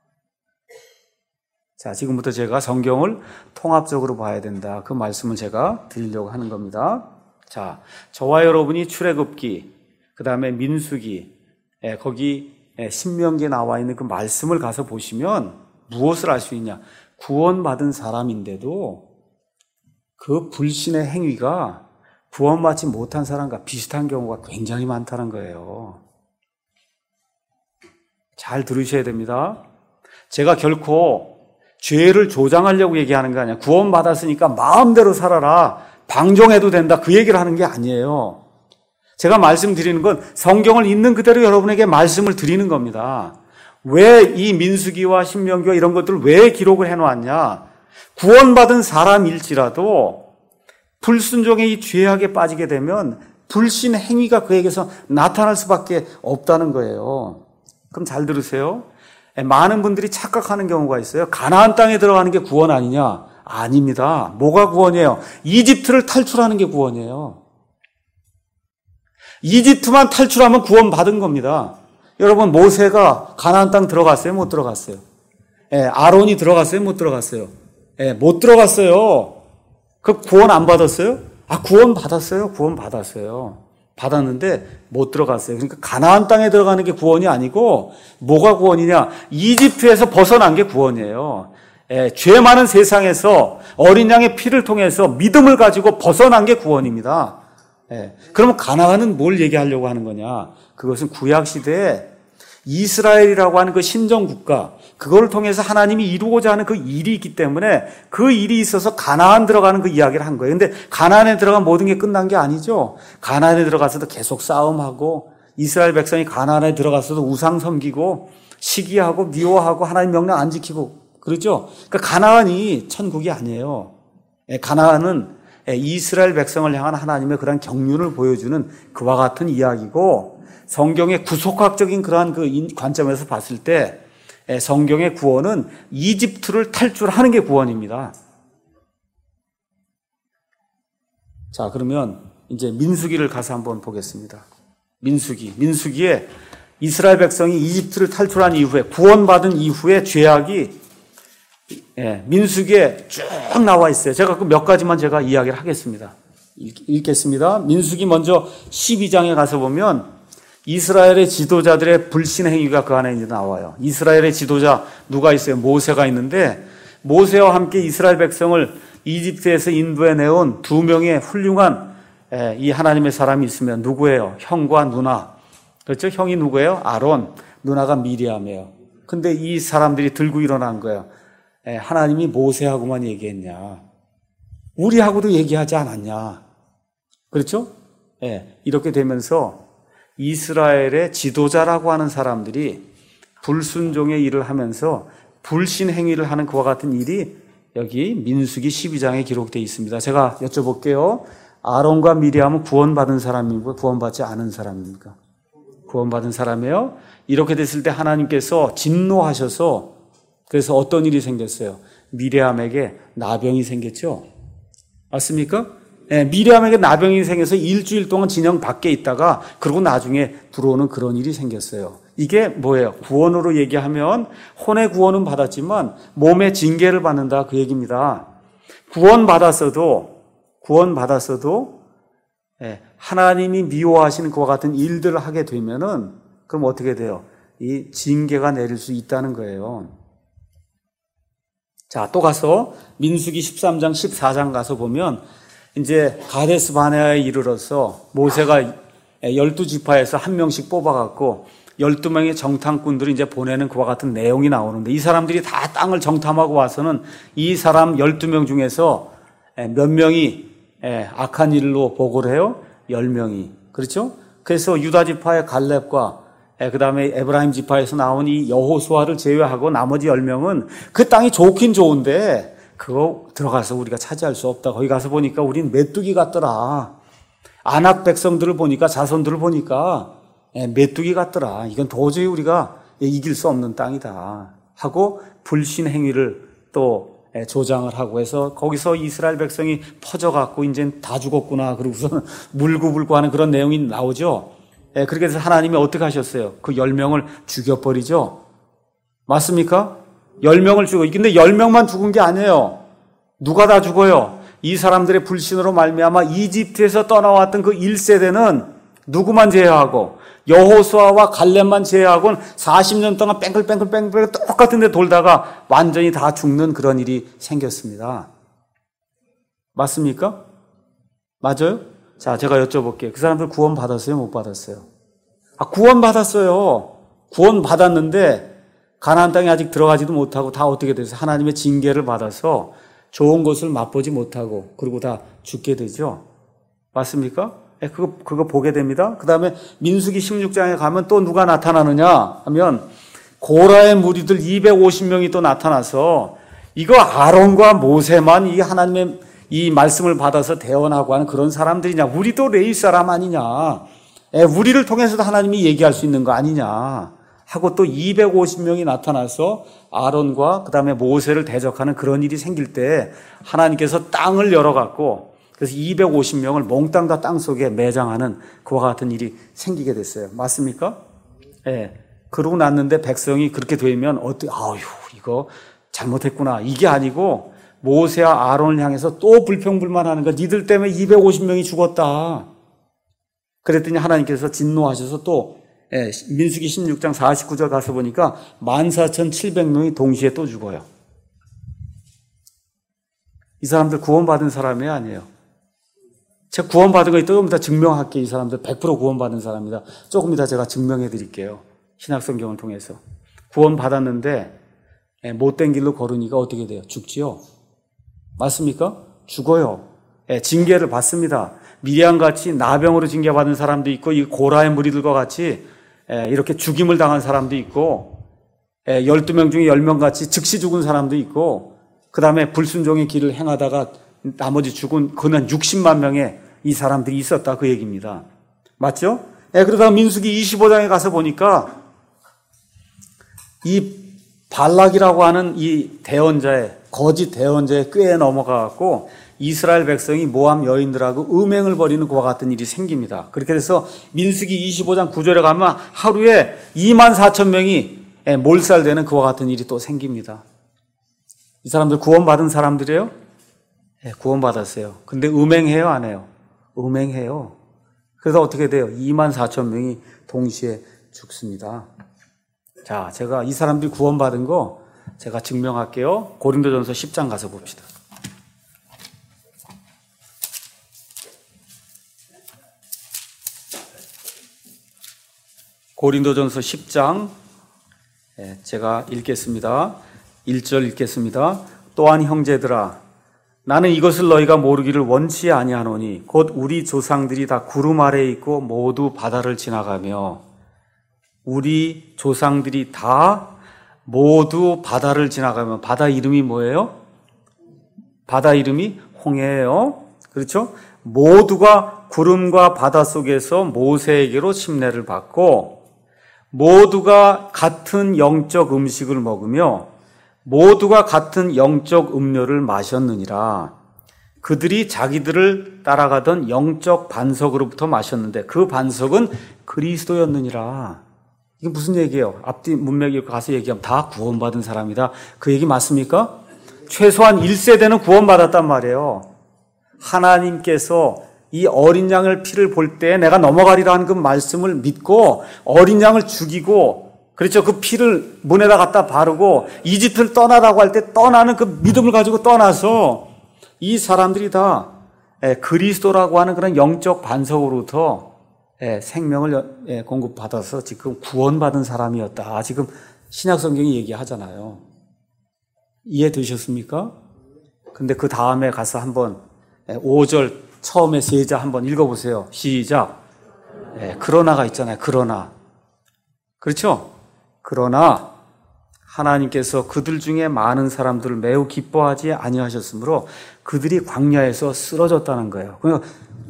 자, 지금부터 제가 성경을 통합적으로 봐야 된다. 그 말씀을 제가 드리려고 하는 겁니다. 자, 저와 여러분이 출애굽기, 그 다음에 민수기, 예, 거기 예, 신명기에 나와 있는 그 말씀을 가서 보시면 무엇을 알 수 있냐? 구원받은 사람인데도 그 불신의 행위가 구원받지 못한 사람과 비슷한 경우가 굉장히 많다는 거예요. 잘 들으셔야 됩니다. 제가 결코 죄를 조장하려고 얘기하는 게 아니야. 구원받았으니까 마음대로 살아라. 방종해도 된다. 그 얘기를 하는 게 아니에요. 제가 말씀드리는 건 성경을 있는 그대로 여러분에게 말씀을 드리는 겁니다. 왜 이 민수기와 신명기와 이런 것들을 왜 기록을 해놓았냐? 구원받은 사람일지라도 불순종의 이 죄악에 빠지게 되면 불신 행위가 그에게서 나타날 수밖에 없다는 거예요. 그럼 잘 들으세요. 많은 분들이 착각하는 경우가 있어요. 가나안 땅에 들어가는 게 구원 아니냐? 아닙니다. 뭐가 구원이에요? 이집트를 탈출하는 게 구원이에요. 이집트만 탈출하면 구원받은 겁니다. 여러분 모세가 가나안 땅 들어갔어요? 못 들어갔어요? 예, 아론이 들어갔어요? 못 들어갔어요? 예, 못 들어갔어요. 그 구원 안 받았어요? 아, 구원 받았어요. 구원 받았어요. 받았는데 못 들어갔어요. 그러니까 가나안 땅에 들어가는 게 구원이 아니고 뭐가 구원이냐? 이집트에서 벗어난 게 구원이에요. 예, 죄 많은 세상에서 어린 양의 피를 통해서 믿음을 가지고 벗어난 게 구원입니다. 예, 그러면 가나안은 뭘 얘기하려고 하는 거냐? 그것은 구약시대에 이스라엘이라고 하는 그 신정국가, 그걸 통해서 하나님이 이루고자 하는 그 일이 있기 때문에 그 일이 있어서 가나안 들어가는 그 이야기를 한 거예요. 근데 가나안에 들어간 모든 게 끝난 게 아니죠. 가나안에 들어가서도 계속 싸움하고 이스라엘 백성이 가나안에 들어가서도 우상 섬기고 시기하고 미워하고 하나님 명령 안 지키고 그렇죠? 그러니까 가나안이 천국이 아니에요. 가나안은 이스라엘 백성을 향한 하나님의 그러한 경륜을 보여주는 그와 같은 이야기고 성경의 구속학적인 그러한 그 관점에서 봤을 때 성경의 구원은 이집트를 탈출하는 게 구원입니다. 자, 그러면 이제 민수기를 가서 한번 보겠습니다. 민수기. 민수기에 이스라엘 백성이 이집트를 탈출한 이후에 구원받은 이후에 죄악이 예, 민수기에 쭉 나와 있어요. 제가 그 몇 가지만 제가 이야기를 하겠습니다. 읽겠습니다. 민수기 먼저 십이 장에 가서 보면 이스라엘의 지도자들의 불신 행위가 그 안에 이제 나와요. 이스라엘의 지도자 누가 있어요? 모세가 있는데 모세와 함께 이스라엘 백성을 이집트에서 인도해 내온 두 명의 훌륭한 이 하나님의 사람이 있으면 누구예요? 형과 누나. 그렇죠? 형이 누구예요? 아론. 누나가 미리암이에요. 근데 이 사람들이 들고 일어난 거예요. 하나님이 모세하고만 얘기했냐? 우리하고도 얘기하지 않았냐? 그렇죠? 예, 이렇게 되면서 이스라엘의 지도자라고 하는 사람들이 불순종의 일을 하면서 불신 행위를 하는 그와 같은 일이 여기 민수기 십이 장에 기록되어 있습니다. 제가 여쭤볼게요. 아론과 미리암은 구원받은 사람입니까? 구원받지 않은 사람입니까? 구원받은 사람이에요. 이렇게 됐을 때 하나님께서 진노하셔서 그래서 어떤 일이 생겼어요? 미리암에게 나병이 생겼죠? 맞습니까? 네, 미리암에게 나병이 생겨서 일주일 동안 진영 밖에 있다가 그리고 나중에 들어오는 그런 일이 생겼어요. 이게 뭐예요? 구원으로 얘기하면 혼의 구원은 받았지만 몸의 징계를 받는다 그 얘기입니다. 구원받았어도 구원받았어도 하나님이 미워하시는 그와 같은 일들을 하게 되면은 그럼 어떻게 돼요? 이 징계가 내릴 수 있다는 거예요. 자, 또 가서 민수기 십삼 장, 십사 장 가서 보면 이제 가데스 바네아에 이르러서 모세가 열두 지파에서 한 명씩 뽑아갖고 열두 명의 정탐꾼들을 이제 보내는 그와 같은 내용이 나오는데 이 사람들이 다 땅을 정탐하고 와서는 이 사람 열두 명 중에서 몇 명이 악한 일로 보고를 해요? 열 명이. 그렇죠? 그래서 유다 지파의 갈렙과 그 다음에 에브라임 지파에서 나온 이 여호수아를 제외하고 나머지 열 명은 그 땅이 좋긴 좋은데 그거 들어가서 우리가 차지할 수 없다. 거기 가서 보니까 우린 메뚜기 같더라. 아낙 백성들을 보니까, 자손들을 보니까 메뚜기 같더라. 이건 도저히 우리가 이길 수 없는 땅이다 하고 불신 행위를 또 조장을 하고 해서 거기서 이스라엘 백성이 퍼져갖고 이제 다 죽었구나. 그러고서 물구불구 하는 그런 내용이 나오죠. 그렇게 해서 하나님이 어떻게 하셨어요? 그 열 명을 죽여버리죠. 맞습니까? 열 명을 죽어. 근데 열 명만 죽은 게 아니에요. 누가 다 죽어요? 이 사람들의 불신으로 말미암아 이집트에서 떠나왔던 그 일 세대는 누구만 제외하고 여호수아와 갈렙만 제외하고는 사십 년 동안 뺑글뺑글뺑글 똑같은 데 돌다가 완전히 다 죽는 그런 일이 생겼습니다. 맞습니까? 맞아요? 자, 제가 여쭤볼게요. 그 사람들 구원 받았어요? 못 받았어요? 아, 구원 받았어요. 구원 받았는데 가나안 땅에 아직 들어가지도 못하고 다 어떻게 돼서 하나님의 징계를 받아서 좋은 것을 맛보지 못하고 그리고 다 죽게 되죠. 맞습니까? 네, 그거, 그거 보게 됩니다. 그 다음에 민수기 십육 장에 가면 또 누가 나타나느냐 하면 고라의 무리들 이백오십 명이 또 나타나서 이거 아론과 모세만 이 하나님의 이 말씀을 받아서 대언하고 하는 그런 사람들이냐. 우리도 레위 사람 아니냐. 에, 우리를 통해서도 하나님이 얘기할 수 있는 거 아니냐. 하고 또 이백오십 명이 나타나서 아론과 그 다음에 모세를 대적하는 그런 일이 생길 때 하나님께서 땅을 열어갖고 그래서 이백오십 명을 몽땅 다 땅 속에 매장하는 그와 같은 일이 생기게 됐어요. 맞습니까? 예. 그러고 났는데 백성이 그렇게 되면 어떻게, 아유, 이거 잘못했구나. 이게 아니고 모세와 아론을 향해서 또 불평불만하는 거야. 니들 때문에 이백오십 명이 죽었다. 그랬더니 하나님께서 진노하셔서 또 예, 민수기 십육 장 사십구 절 가서 보니까 만 사천칠백 명이 동시에 또 죽어요. 이 사람들 구원받은 사람이 아니에요. 제가 구원받은 거 조금 이따 증명할게요. 이 사람들 백 퍼센트 구원받은 사람입니다. 조금 이따 제가 증명해 드릴게요. 신약성경을 통해서. 구원받았는데 예, 못된 길로 걸으니까 어떻게 돼요? 죽지요. 맞습니까? 죽어요. 예, 징계를 받습니다. 미리암같이 나병으로 징계받은 사람도 있고 이 고라의 무리들과 같이 예, 이렇게 죽임을 당한 사람도 있고 예, 열두 명 중에 열 명 같이 즉시 죽은 사람도 있고 그 다음에 불순종의 길을 행하다가 나머지 죽은 그는 육십만 명의 이 사람들이 있었다 그 얘기입니다. 맞죠? 예, 그러다가 민수기 이십오 장에 가서 보니까 이 발락이라고 하는 이 대언자의 거짓 대언자의 꾀에 넘어가갖고 이스라엘 백성이 모함 여인들하고 음행을 벌이는 그와 같은 일이 생깁니다. 그렇게 해서 민수기 이십오 장 구 절에 가면 하루에 이만 사천 명이 몰살되는 그와 같은 일이 또 생깁니다. 이 사람들 구원받은 사람들이에요? 네, 구원받았어요. 근데 음행해요, 안 해요? 음행해요. 그래서 어떻게 돼요? 이만 사천 명이 동시에 죽습니다. 자, 제가 이 사람들이 구원받은 거 제가 증명할게요. 고린도전서 십 장 가서 봅시다. 고린도전서 십 장 제가 읽겠습니다. 일 절 읽겠습니다. 또한 형제들아 나는 이것을 너희가 모르기를 원치 아니하노니 곧 우리 조상들이 다 구름 아래에 있고 모두 바다를 지나가며 우리 조상들이 다 모두 바다를 지나가며 바다 이름이 뭐예요? 바다 이름이 홍해예요. 그렇죠? 모두가 구름과 바다 속에서 모세에게로 침례를 받고 모두가 같은 영적 음식을 먹으며 모두가 같은 영적 음료를 마셨느니라. 그들이 자기들을 따라가던 영적 반석으로부터 마셨는데 그 반석은 그리스도였느니라. 이게 무슨 얘기예요? 앞뒤 문맥에 가서 얘기하면 다 구원받은 사람이다. 그 얘기 맞습니까? 최소한 일 세대는 구원받았단 말이에요. 하나님께서 이 어린 양을 피를 볼 때 내가 넘어가리라 하는 그 말씀을 믿고 어린 양을 죽이고 그렇죠. 그 피를 문에다 갖다 바르고 이집트를 떠나라고 할 때 떠나는 그 믿음을 가지고 떠나서 이 사람들이 다 그리스도라고 하는 그런 영적 반석으로부터 생명을 공급받아서 지금 구원받은 사람이었다. 지금 신약성경이 얘기하잖아요. 이해되셨습니까? 근데 그 다음에 가서 한번 오 절 처음에 세자 한번 읽어보세요. 시작. 그러나가 있잖아요. 그러나. 그렇죠? 그러나 하나님께서 그들 중에 많은 사람들을 매우 기뻐하지 아니하셨으므로 그들이 광야에서 쓰러졌다는 거예요. 그러니까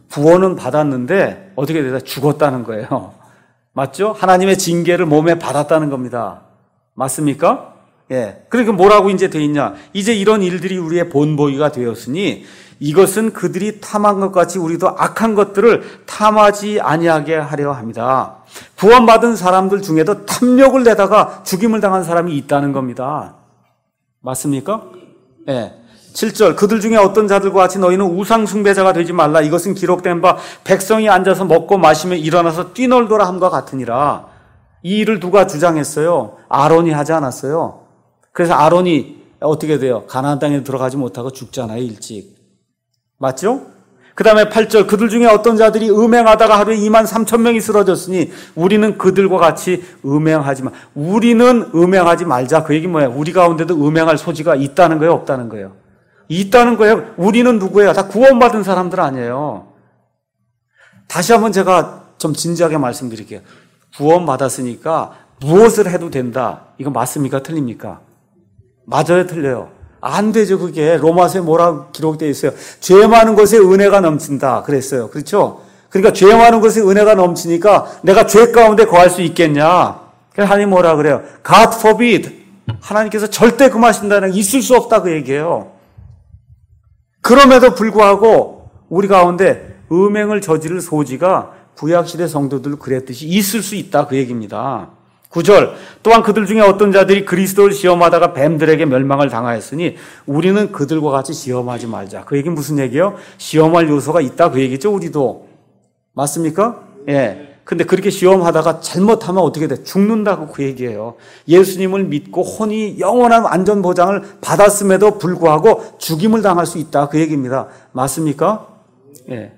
구원은 받았는데 어떻게 되다 죽었다는 거예요. 맞죠? 하나님의 징계를 몸에 받았다는 겁니다. 맞습니까? 예. 그러니까 뭐라고 이제 돼 있냐? 이제 이런 일들이 우리의 본보기가 되었으니 이것은 그들이 탐한 것 같이 우리도 악한 것들을 탐하지 아니하게 하려 합니다. 구원받은 사람들 중에도 탐욕을 내다가 죽임을 당한 사람이 있다는 겁니다. 맞습니까? 예. 칠 절 그들 중에 어떤 자들과 같이 너희는 우상 숭배자가 되지 말라. 이것은 기록된 바 백성이 앉아서 먹고 마시며 일어나서 뛰놀더라 함과 같으니라. 이 일을 누가 주장했어요? 아론이 하지 않았어요? 그래서 아론이 어떻게 돼요? 가나안 땅에 들어가지 못하고 죽잖아요, 일찍. 맞죠? 그 다음에 팔 절 그들 중에 어떤 자들이 음행하다가 하루에 이만 삼천 명이 쓰러졌으니 우리는 그들과 같이 음행하지 마. 우리는 음행하지 말자. 그 얘기 뭐예요? 우리 가운데도 음행할 소지가 있다는 거예요, 없다는 거예요? 있다는 거예요. 우리는 누구예요? 다 구원받은 사람들 아니에요. 다시 한번 제가 좀 진지하게 말씀드릴게요. 구원받았으니까 무엇을 해도 된다. 이거 맞습니까? 틀립니까? 맞아요, 틀려요? 안 되죠, 그게. 로마서에 뭐라고 기록되어 있어요? 죄 많은 것에 은혜가 넘친다. 그랬어요. 그렇죠? 그러니까 죄 많은 것에 은혜가 넘치니까 내가 죄 가운데 거할 수 있겠냐? 그래서 하나님 뭐라 그래요? God forbid. 하나님께서 절대 금하신다는 게 있을 수 없다 그 얘기예요. 그럼에도 불구하고 우리 가운데 음행을 저지를 소지가 구약시대 성도들 그랬듯이 있을 수 있다 그 얘기입니다. 구 절 또한 그들 중에 어떤 자들이 그리스도를 시험하다가 뱀들에게 멸망을 당하였으니 우리는 그들과 같이 시험하지 말자. 그 얘기는 무슨 얘기예요? 시험할 요소가 있다 그 얘기죠. 우리도. 맞습니까? 예. 근데 그렇게 시험하다가 잘못하면 어떻게 돼? 죽는다고 그 얘기예요. 예수님을 믿고 혼이 영원한 안전보장을 받았음에도 불구하고 죽임을 당할 수 있다 그 얘기입니다. 맞습니까? 예.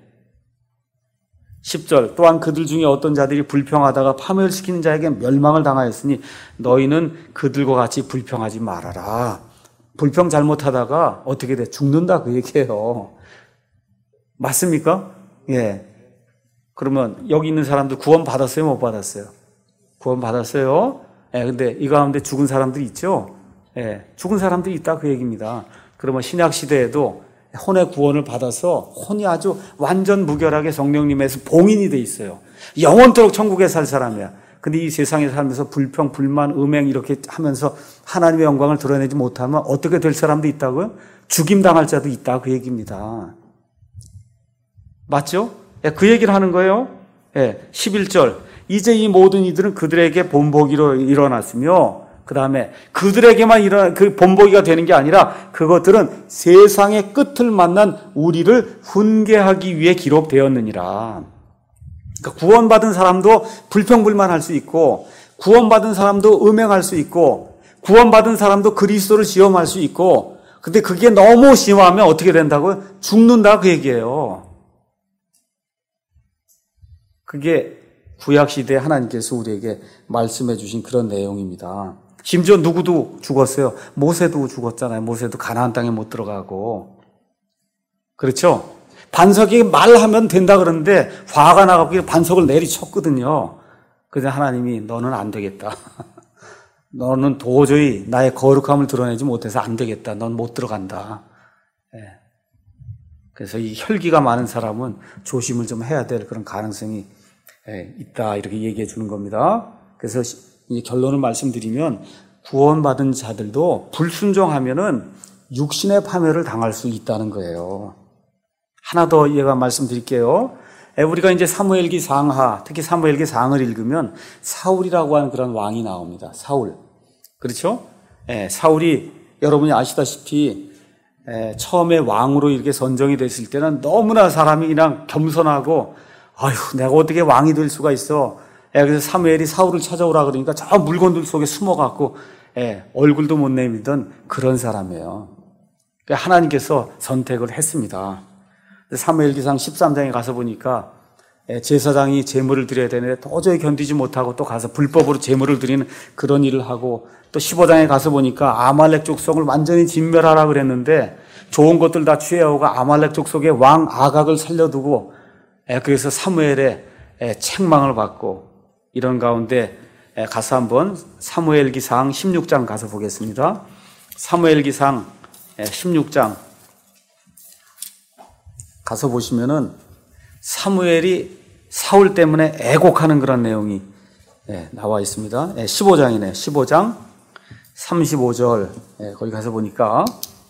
십 절 또한 그들 중에 어떤 자들이 불평하다가 파멸시키는 자에게 멸망을 당하였으니 너희는 그들과 같이 불평하지 말아라. 불평 잘못하다가 어떻게 돼? 죽는다 그 얘기예요. 맞습니까? 예. 그러면 여기 있는 사람들 구원 받았어요? 못 받았어요? 구원 받았어요? 예. 근데 이 가운데 죽은 사람들이 있죠? 예. 죽은 사람들이 있다 그 얘기입니다. 그러면 신약 시대에도 혼의 구원을 받아서 혼이 아주 완전 무결하게 성령님에서 봉인이 돼 있어요. 영원토록 천국에 살 사람이야. 근데 이 세상에 살면서 불평, 불만, 음행 이렇게 하면서 하나님의 영광을 드러내지 못하면 어떻게 될 사람도 있다고요? 죽임당할 자도 있다 그 얘기입니다. 맞죠? 예, 그 얘기를 하는 거예요. 예, 십일 절 이제 이 모든 이들은 그들에게 본보기로 일어났으며 그 다음에 그들에게만 일어나 그 본보기가 되는 게 아니라 그것들은 세상의 끝을 만난 우리를 훈계하기 위해 기록되었느니라. 그러니까 구원받은 사람도 불평불만할 수 있고 구원받은 사람도 음행할 수 있고 구원받은 사람도 그리스도를 시험할 수 있고 근데 그게 너무 심하면 어떻게 된다고요? 죽는다 그 얘기예요. 그게 구약시대에 하나님께서 우리에게 말씀해 주신 그런 내용입니다. 심지어 누구도 죽었어요. 모세도 죽었잖아요. 모세도 가나안 땅에 못 들어가고. 그렇죠? 반석이 말하면 된다 그러는데 화가 나갖고 반석을 내리쳤거든요. 그래서 하나님이 너는 안 되겠다. 너는 도저히 나의 거룩함을 드러내지 못해서 안 되겠다. 넌 못 들어간다. 예. 그래서 이 혈기가 많은 사람은 조심을 좀 해야 될 그런 가능성이 있다. 이렇게 얘기해 주는 겁니다. 그래서 이 결론을 말씀드리면 구원받은 자들도 불순종하면은 육신의 파멸을 당할 수 있다는 거예요. 하나 더 얘가 말씀드릴게요. 우리가 이제 사무엘기 상하, 특히 사무엘기 상을 읽으면 사울이라고 하는 그런 왕이 나옵니다. 사울. 그렇죠? 예, 사울이 여러분이 아시다시피 예, 처음에 왕으로 이렇게 선정이 됐을 때는 너무나 사람이 그냥 겸손하고 아휴, 내가 어떻게 왕이 될 수가 있어. 예, 그래서 사무엘이 사울을 찾아오라 그러니까 저 물건들 속에 숨어갖고 예, 얼굴도 못 내밀던 그런 사람이에요. 하나님께서 선택을 했습니다. 사무엘기상 십삼 장에 가서 보니까 예, 제사장이 제물을 드려야 되는데 도저히 견디지 못하고 또 가서 불법으로 제물을 드리는 그런 일을 하고 또 십오 장에 가서 보니까 아말렉 족속을 완전히 진멸하라 그랬는데 좋은 것들 다 취해오고 아말렉 족속의 왕 아각을 살려두고 예, 그래서 사무엘의 예, 책망을 받고 이런 가운데 가서 한번 사무엘기상 십육 장 가서 보겠습니다. 사무엘기상 십육 장 가서 보시면은 사무엘이 사울 때문에 애곡하는 그런 내용이 예, 나와 있습니다. 예, 십오 장이네. 십오 장 삼십오 절 예, 거기 가서 보니까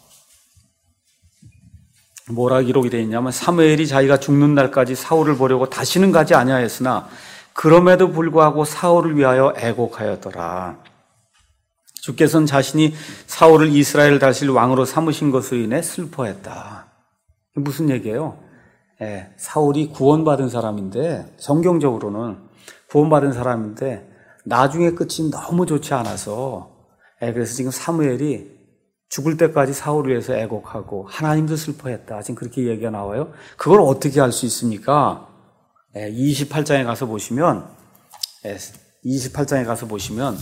뭐라 기록이 되어 있냐면 사무엘이 자기가 죽는 날까지 사울을 보려고 다시는 가지 아니하였으나 그럼에도 불구하고 사울을 위하여 애곡하였더라. 주께서는 자신이 사울을 이스라엘 다스릴 왕으로 삼으신 것으로 인해 슬퍼했다. 무슨 얘기예요? 예, 사울이 구원받은 사람인데 성경적으로는 구원받은 사람인데 나중에 끝이 너무 좋지 않아서 예, 그래서 지금 사무엘이 죽을 때까지 사울을 위해서 애곡하고 하나님도 슬퍼했다. 지금 그렇게 얘기가 나와요. 그걸 어떻게 알 수 있습니까? 예, 이십팔 장에 가서 보시면 예, 이십팔 장에 가서 보시면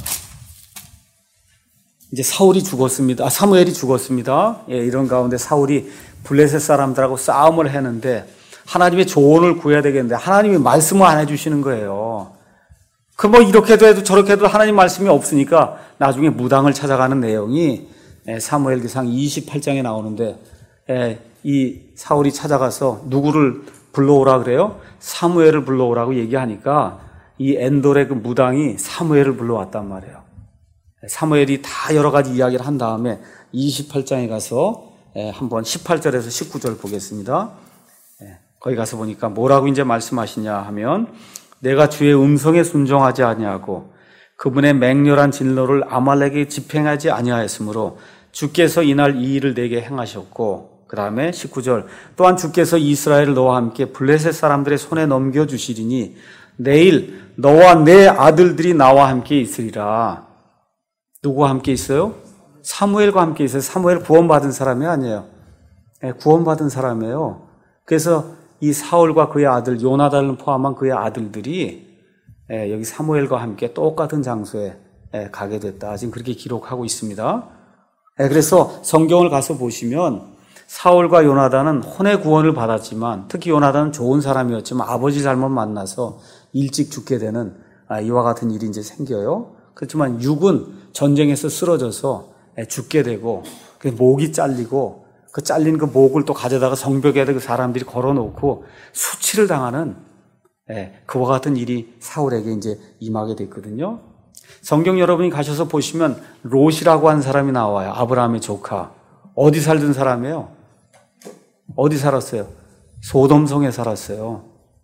이제 사울이 죽었습니다. 아, 사무엘이 죽었습니다. 예, 이런 가운데 사울이 블레셋 사람들하고 싸움을 했는데 하나님의 조언을 구해야 되겠는데 하나님이 말씀을 안 해주시는 거예요. 그 뭐 이렇게도 해도 저렇게 해도 하나님 말씀이 없으니까 나중에 무당을 찾아가는 내용이 사무엘기상 이십팔 장에 나오는데 이 사울이 찾아가서 누구를 불러오라 그래요? 사무엘을 불러오라고 얘기하니까 이 엔돌의 그 무당이 사무엘을 불러왔단 말이에요. 사무엘이 다 여러 가지 이야기를 한 다음에 이십팔 장에 가서 한번 십팔 절에서 십구 절 보겠습니다. 거기 가서 보니까 뭐라고 이제 말씀하시냐 하면 내가 주의 음성에 순종하지 아니하고 그분의 맹렬한 진노를 아말렉에 집행하지 아니하였으므로 주께서 이날 이 일을 내게 행하셨고 그 다음에 십구 절 또한 주께서 이스라엘을 너와 함께 블레셋 사람들의 손에 넘겨주시리니 내일 너와 내 아들들이 나와 함께 있으리라. 누구와 함께 있어요? 사무엘과 함께 있어요. 사무엘 구원받은 사람이 아니에요. 네, 구원받은 사람이에요. 그래서 이 사울과 그의 아들 요나단을 포함한 그의 아들들이 여기 사무엘과 함께 똑같은 장소에 가게 됐다. 지금 그렇게 기록하고 있습니다. 그래서 성경을 가서 보시면 사울과 요나단은 혼의 구원을 받았지만 특히 요나단은 좋은 사람이었지만 아버지 잘못 만나서 일찍 죽게 되는 이와 같은 일이 이제 생겨요. 그렇지만 육은 전쟁에서 쓰러져서 죽게 되고 목이 잘리고 그 잘린 그 목을 또 가져다가 성벽에 그 사람들이 걸어놓고 수치를 당하는 예, 그와 같은 일이 사울에게 이제 임하게 됐거든요. 성경 여러분이 가셔서 보시면 롯이라고 한 사람이 나와요. 아브라함의 조카. 어디 살던 사람이에요? 어디 살았어요? 소돔성에 살았어요.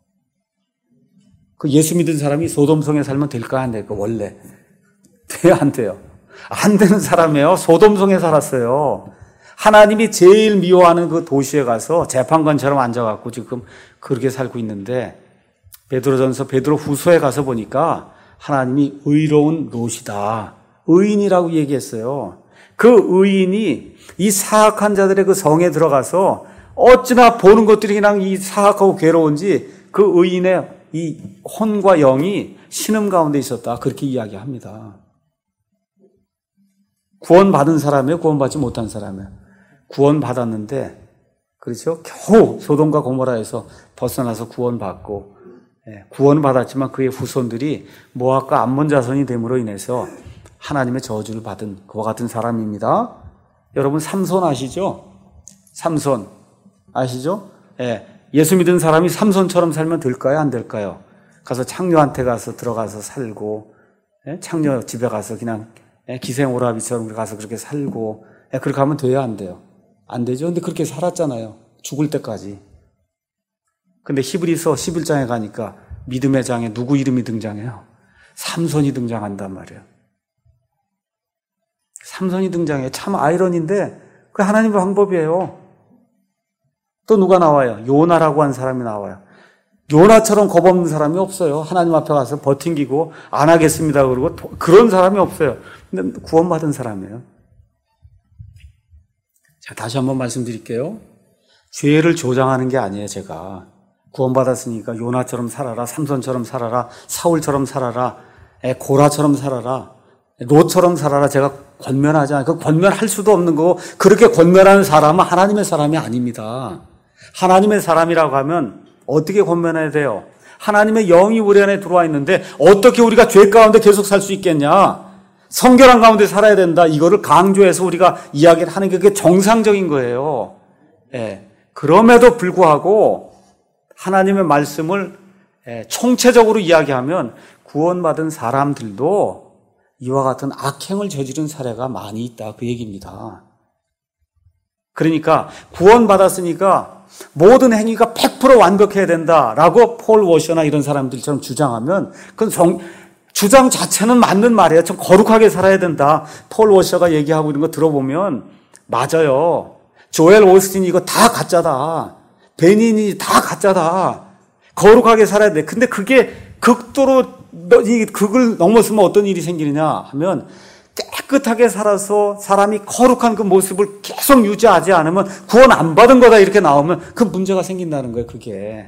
그 예수 믿은 사람이 소돔성에 살면 될까 안 될까? 원래 돼야 안 돼요. 안 되는 사람이에요. 소돔성에 살았어요. 하나님이 제일 미워하는 그 도시에 가서 재판관처럼 앉아갖고 지금 그렇게 살고 있는데 베드로전서 베드로후서에 가서 보니까 하나님이 의로운 롯이다. 의인이라고 얘기했어요. 그 의인이 이 사악한 자들의 그 성에 들어가서 어찌나 보는 것들이 그냥 이 사악하고 괴로운지 그 의인의 이 혼과 영이 신음 가운데 있었다. 그렇게 이야기합니다. 구원받은 사람이에요? 구원받지 못한 사람이에요? 구원받았는데, 그렇죠? 겨우 소돔과 고모라에서 벗어나서 구원받고, 예, 구원받았지만 그의 후손들이 모압과 암몬 자손이 됨으로 인해서 하나님의 저주를 받은 그와 같은 사람입니다. 여러분 삼손 아시죠? 삼손 아시죠? 예, 예수 믿은 사람이 삼손처럼 살면 될까요? 안 될까요? 가서 창녀한테 가서 들어가서 살고, 예, 창녀 집에 가서 그냥 예, 기생오라비처럼 가서 그렇게 살고, 예, 그렇게 하면 돼야 안 돼요? 안 되죠? 근데 그렇게 살았잖아요. 죽을 때까지. 근데 히브리서 십일 장에 가니까 믿음의 장에 누구 이름이 등장해요? 삼손이 등장한단 말이에요. 삼손이 등장해요. 참 아이러니인데 그게 하나님의 방법이에요. 또 누가 나와요? 요나라고 한 사람이 나와요. 요나처럼 겁없는 사람이 없어요. 하나님 앞에 가서 버팅기고 안 하겠습니다 그러고 그런 사람이 없어요. 근데 구원받은 사람이에요. 자, 다시 한번 말씀드릴게요. 죄를 조장하는 게 아니에요, 제가. 구원받았으니까 요나처럼 살아라, 삼손처럼 살아라, 사울처럼 살아라, 고라처럼 살아라, 롯처럼 살아라. 제가 권면하지 않아요. 그 권면할 수도 없는 거고, 그렇게 권면하는 사람은 하나님의 사람이 아닙니다. 하나님의 사람이라고 하면 어떻게 권면해야 돼요? 하나님의 영이 우리 안에 들어와 있는데 어떻게 우리가 죄 가운데 계속 살 수 있겠냐? 성결한 가운데 살아야 된다. 이거를 강조해서 우리가 이야기를 하는 게 그게 정상적인 거예요. 예. 그럼에도 불구하고 하나님의 말씀을 총체적으로 이야기하면 구원받은 사람들도 이와 같은 악행을 저지른 사례가 많이 있다, 그 얘기입니다. 그러니까 구원받았으니까 모든 행위가 백 퍼센트 완벽해야 된다라고 폴 워셔나 이런 사람들처럼 주장하면 그건 정, 주장 자체는 맞는 말이에요. 좀 거룩하게 살아야 된다. 폴 워셔가 얘기하고 있는 거 들어보면 맞아요. 조엘 오스틴이 이거 다 가짜다. 베닌이 다 가짜다. 거룩하게 살아야 돼. 근데 그게 극도로 이 극을 넘어서면 어떤 일이 생기느냐 하면 깨끗하게 살아서 사람이 거룩한 그 모습을 계속 유지하지 않으면 구원 안 받은 거다 이렇게 나오면 그 문제가 생긴다는 거예요, 그게.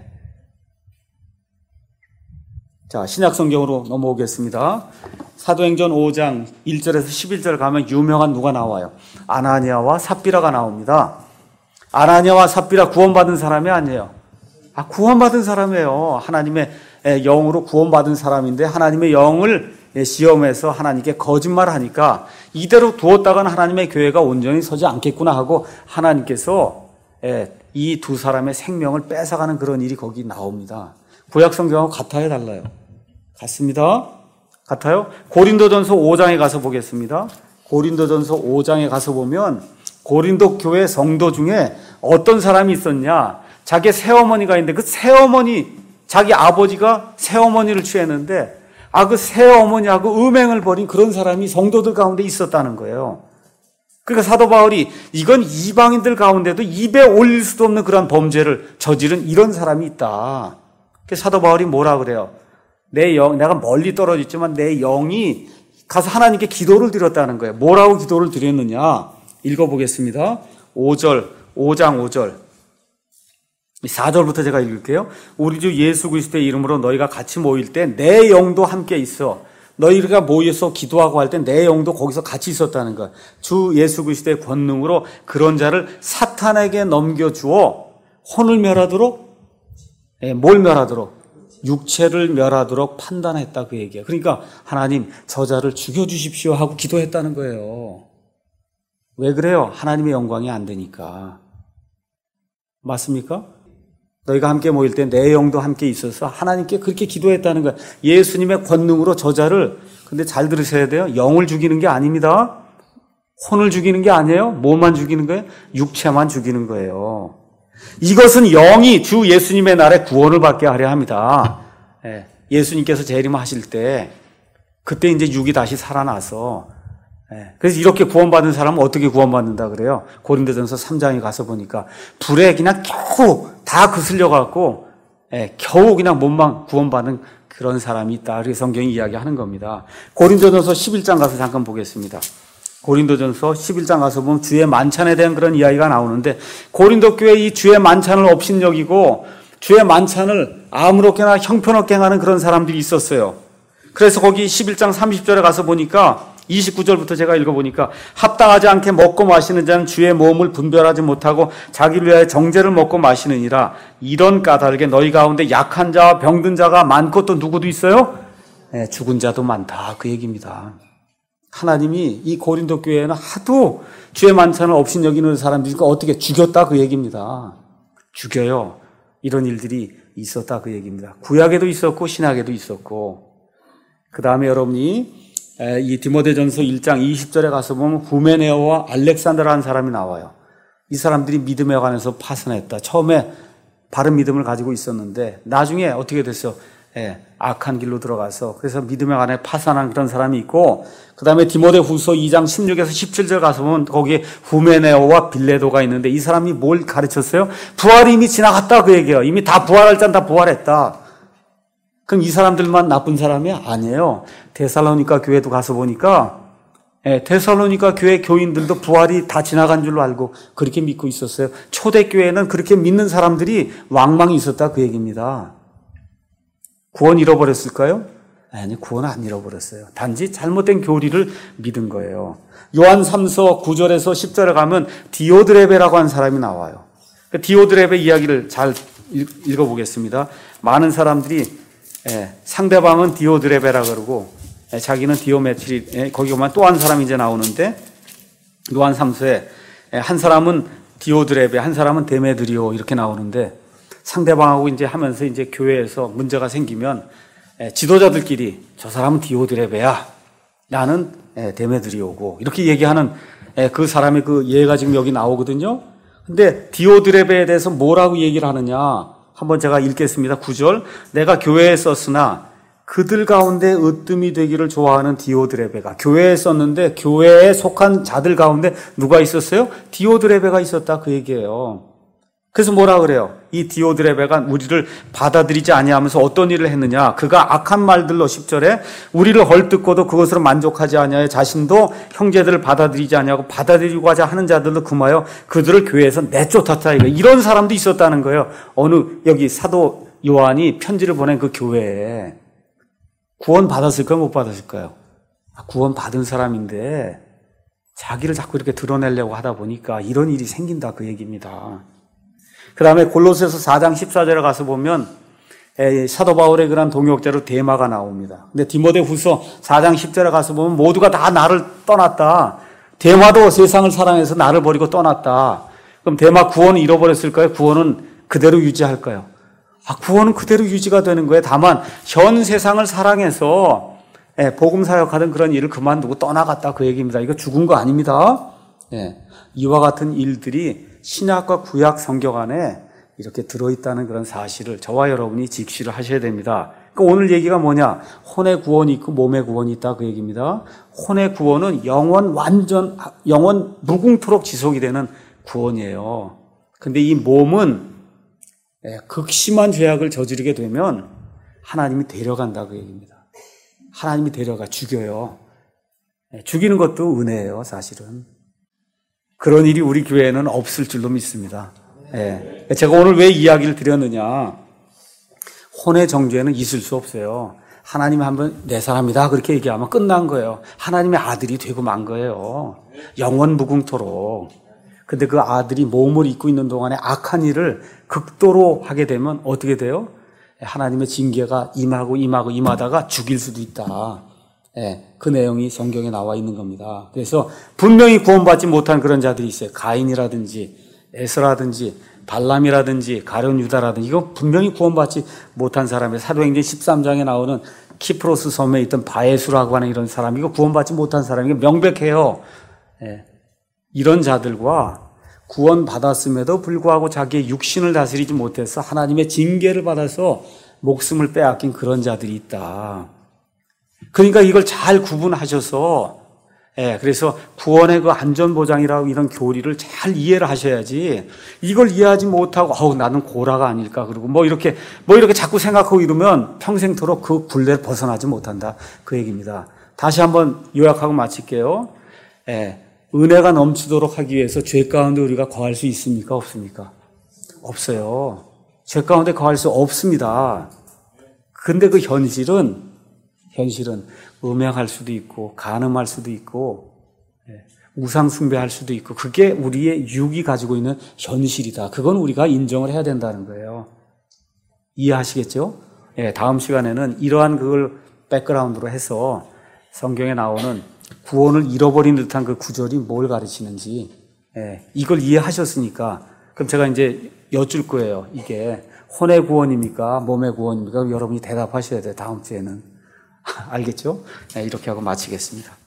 자, 신약 성경으로 넘어오겠습니다. 사도행전 오 장 일 절에서 십일 절 가면 유명한 누가 나와요? 아나니아와 삽비라가 나옵니다. 아나니아와 삽비라 구원받은 사람이 아니에요. 아, 구원받은 사람이에요. 하나님의 영으로 구원받은 사람인데 하나님의 영을 시험해서 하나님께 거짓말하니까 이대로 두었다가는 하나님의 교회가 온전히 서지 않겠구나 하고 하나님께서 이 두 사람의 생명을 뺏어가는 그런 일이 거기 나옵니다. 구약 성경하고 같아요, 달라요? 같습니다. 같아요? 고린도전서 오 장에 가서 보겠습니다. 고린도전서 오 장에 가서 보면 고린도 교회 성도 중에 어떤 사람이 있었냐? 자기 새어머니가 있는데 그 새어머니, 자기 아버지가 새어머니를 취했는데 아, 그 새어머니하고 음행을 벌인 그런 사람이 성도들 가운데 있었다는 거예요. 그러니까 사도 바울이 이건 이방인들 가운데도 입에 올릴 수도 없는 그런 범죄를 저지른 이런 사람이 있다. 그래서 사도 바울이 뭐라 그래요? 내 영, 내가 멀리 떨어져 있지만 내 영이 가서 하나님께 기도를 드렸다는 거예요. 뭐라고 기도를 드렸느냐? 읽어보겠습니다. 오 절, 오 장 오 절. 사 절부터 제가 읽을게요. 우리 주 예수 그리스도의 이름으로 너희가 같이 모일 때 내 영도 함께 있어. 너희가 모여서 기도하고 할 때 내 영도 거기서 같이 있었다는 거야. 주 예수 그리스도의 권능으로 그런 자를 사탄에게 넘겨주어 혼을 멸하도록, 예, 뭘 멸하도록? 육체를 멸하도록 판단했다, 그 얘기야. 그러니까 하나님 저 자를 죽여주십시오 하고 기도했다는 거예요. 왜 그래요? 하나님의 영광이 안 되니까. 맞습니까? 너희가 함께 모일 때 내 영도 함께 있어서 하나님께 그렇게 기도했다는 거야. 예수님의 권능으로 저자를, 근데 잘 들으셔야 돼요. 영을 죽이는 게 아닙니다. 혼을 죽이는 게 아니에요. 뭐만 죽이는 거예요? 육체만 죽이는 거예요. 이것은 영이 주 예수님의 날에 구원을 받게 하려 합니다. 예수님께서 재림하실 때 그때 이제 육이 다시 살아나서, 그래서 이렇게 구원받은 사람은 어떻게 구원받는다 그래요? 고린도전서 삼 장에 가서 보니까 불에 그냥 겨우 다 거슬려갖고 겨우 그냥 몸만 구원받는 그런 사람이 있다. 그래서 성경이 이야기하는 겁니다. 고린도전서 십일 장 가서 잠깐 보겠습니다. 고린도전서 십일 장 가서 보면 주의 만찬에 대한 그런 이야기가 나오는데 고린도 교회 이 주의 만찬을 업신여기고 주의 만찬을 아무렇게나 형편없게 행하는 그런 사람들이 있었어요. 그래서 거기 십일 장 삼십 절에 가서 보니까 이십구 절부터 제가 읽어보니까 합당하지 않게 먹고 마시는 자는 주의 몸을 분별하지 못하고 자기를 위하여 정죄를 먹고 마시느니라. 이런 까닭에 너희 가운데 약한 자와 병든 자가 많고 또 누구도 있어요? 네, 죽은 자도 많다, 그 얘기입니다. 하나님이 이 고린도 교회에는 하도 주의 만찬을 업신여기는 사람들이니까 어떻게 죽였다, 그 얘기입니다. 죽여요. 이런 일들이 있었다, 그 얘기입니다. 구약에도 있었고 신약에도 있었고. 그 다음에 여러분이 이 디모데전서 일 장 이십 절에 가서 보면 후메네오와 알렉산더라는 사람이 나와요. 이 사람들이 믿음에 관해서 파선했다. 처음에 바른 믿음을 가지고 있었는데 나중에 어떻게 됐어요? 예, 악한 길로 들어가서 그래서 믿음에 관해 파산한 그런 사람이 있고, 그 다음에 디모데후서 이 장 십육에서 십칠 절 가서 보면 거기에 후메네오와 빌레도가 있는데 이 사람이 뭘 가르쳤어요? 부활이 이미 지나갔다, 그 얘기예요. 이미 다 부활할 자는 다 부활했다. 그럼 이 사람들만 나쁜 사람이 아니에요. 데살로니가 교회도 가서 보니까 예, 데살로니가 교회 교인들도 부활이 다 지나간 줄로 알고 그렇게 믿고 있었어요. 초대교회는 그렇게 믿는 사람들이 왕망이 있었다, 그 얘기입니다. 구원 잃어버렸을까요? 아니, 구원 안 잃어버렸어요. 단지 잘못된 교리를 믿은 거예요. 요한 삼 서 구 절에서 십 절에 가면 디오드레베라고 하는 사람이 나와요. 디오드레베 이야기를 잘 읽어보겠습니다. 많은 사람들이 예, 상대방은 디오드레베라 그러고 예, 자기는 디오메트리, 예, 거기 보면 또 한 사람이 이제 나오는데 요한 삼 서에 예, 한 사람은 디오드레베, 한 사람은 데메드리오 이렇게 나오는데 상대방하고 이제 하면서 이제 교회에서 문제가 생기면 지도자들끼리 저 사람은 디오드레베야, 나는 데메드리오고 이렇게 얘기하는 그 사람의 그 예가 지금 여기 나오거든요. 근데 디오드레베에 대해서 뭐라고 얘기를 하느냐? 한번 제가 읽겠습니다. 구 절. 내가 교회에 썼으나 그들 가운데 으뜸이 되기를 좋아하는 디오드레베가, 교회에 썼는데 교회에 속한 자들 가운데 누가 있었어요? 디오드레베가 있었다, 그 얘기예요. 그래서 뭐라 그래요? 이 디오드레베가 우리를 받아들이지 아니하면서 어떤 일을 했느냐? 그가 악한 말들로 십 절에 우리를 헐뜯고도 그것으로 만족하지 아니하여 자신도 형제들을 받아들이지 아니하고 받아들이고 하자 하는 자들도 금하여 그들을 교회에서 내쫓았다. 이런 사람도 있었다는 거예요. 어느 여기 사도 요한이 편지를 보낸 그 교회에 구원 받았을까요? 못 받았을까요? 구원 받은 사람인데 자기를 자꾸 이렇게 드러내려고 하다 보니까 이런 일이 생긴다, 그 얘기입니다. 그 다음에 골로새서 사 장 십사 절에 가서 보면 사도 바울의 그런 동역자로 데마가 나옵니다. 근데 디모데후서 사 장 십 절에 가서 보면 모두가 다 나를 떠났다. 데마도 세상을 사랑해서 나를 버리고 떠났다. 그럼 데마 구원은 잃어버렸을까요? 구원은 그대로 유지할까요? 아, 구원은 그대로 유지가 되는 거예요. 다만 현 세상을 사랑해서 복음 사역하던 그런 일을 그만두고 떠나갔다, 그 얘기입니다. 이거 죽은 거 아닙니다. 예. 이와 같은 일들이 신약과 구약 성경 안에 이렇게 들어있다는 그런 사실을 저와 여러분이 직시를 하셔야 됩니다. 그러니까 오늘 얘기가 뭐냐? 혼의 구원이 있고 몸의 구원이 있다, 그 얘기입니다. 혼의 구원은 영원 완전, 영원 무궁토록 지속이 되는 구원이에요. 근데 이 몸은 극심한 죄악을 저지르게 되면 하나님이 데려간다, 그 얘기입니다. 하나님이 데려가 죽여요. 죽이는 것도 은혜예요, 사실은. 그런 일이 우리 교회에는 없을 줄로 믿습니다. 예. 제가 오늘 왜 이야기를 드렸느냐? 혼의 정죄는 있을 수 없어요. 하나님이 한번 내 사람이다 그렇게 얘기하면 끝난 거예요. 하나님의 아들이 되고 만 거예요. 영원 무궁토록. 근데 그 아들이 몸을 입고 있는 동안에 악한 일을 극도로 하게 되면 어떻게 돼요? 하나님의 징계가 임하고 임하고 임하다가 죽일 수도 있다. 예, 그 내용이 성경에 나와 있는 겁니다. 그래서 분명히 구원받지 못한 그런 자들이 있어요. 가인이라든지 에서라든지 발람이라든지 가룟 유다라든지, 이거 분명히 구원받지 못한 사람이에요. 사도행전 십삼 장에 나오는 키프로스 섬에 있던 바에수라고 하는 이런 사람, 이거 구원받지 못한 사람이 명백해요. 예, 이런 자들과 구원받았음에도 불구하고 자기의 육신을 다스리지 못해서 하나님의 징계를 받아서 목숨을 빼앗긴 그런 자들이 있다. 그러니까 이걸 잘 구분하셔서, 예, 그래서 구원의 그 안전보장이라고 이런 교리를 잘 이해를 하셔야지, 이걸 이해하지 못하고, 어우, 나는 고라가 아닐까, 그리고 뭐 이렇게, 뭐 이렇게 자꾸 생각하고 이러면 평생토록 그 굴레를 벗어나지 못한다, 그 얘기입니다. 다시 한번 요약하고 마칠게요. 예, 은혜가 넘치도록 하기 위해서 죄 가운데 우리가 거할 수 있습니까? 없습니까? 없어요. 죄 가운데 거할 수 없습니다. 근데 그 현실은 현실은 음행할 수도 있고 간음할 수도 있고 우상 숭배할 수도 있고, 그게 우리의 육이 가지고 있는 현실이다. 그건 우리가 인정을 해야 된다는 거예요. 이해하시겠죠? 예, 다음 시간에는 이러한 그걸 백그라운드로 해서 성경에 나오는 구원을 잃어버린 듯한 그 구절이 뭘 가르치는지, 예, 이걸 이해하셨으니까 그럼 제가 이제 여쭐 거예요. 이게 혼의 구원입니까? 몸의 구원입니까? 여러분이 대답하셔야 돼요. 다음 주에는. 알겠죠? 네, 이렇게 하고 마치겠습니다.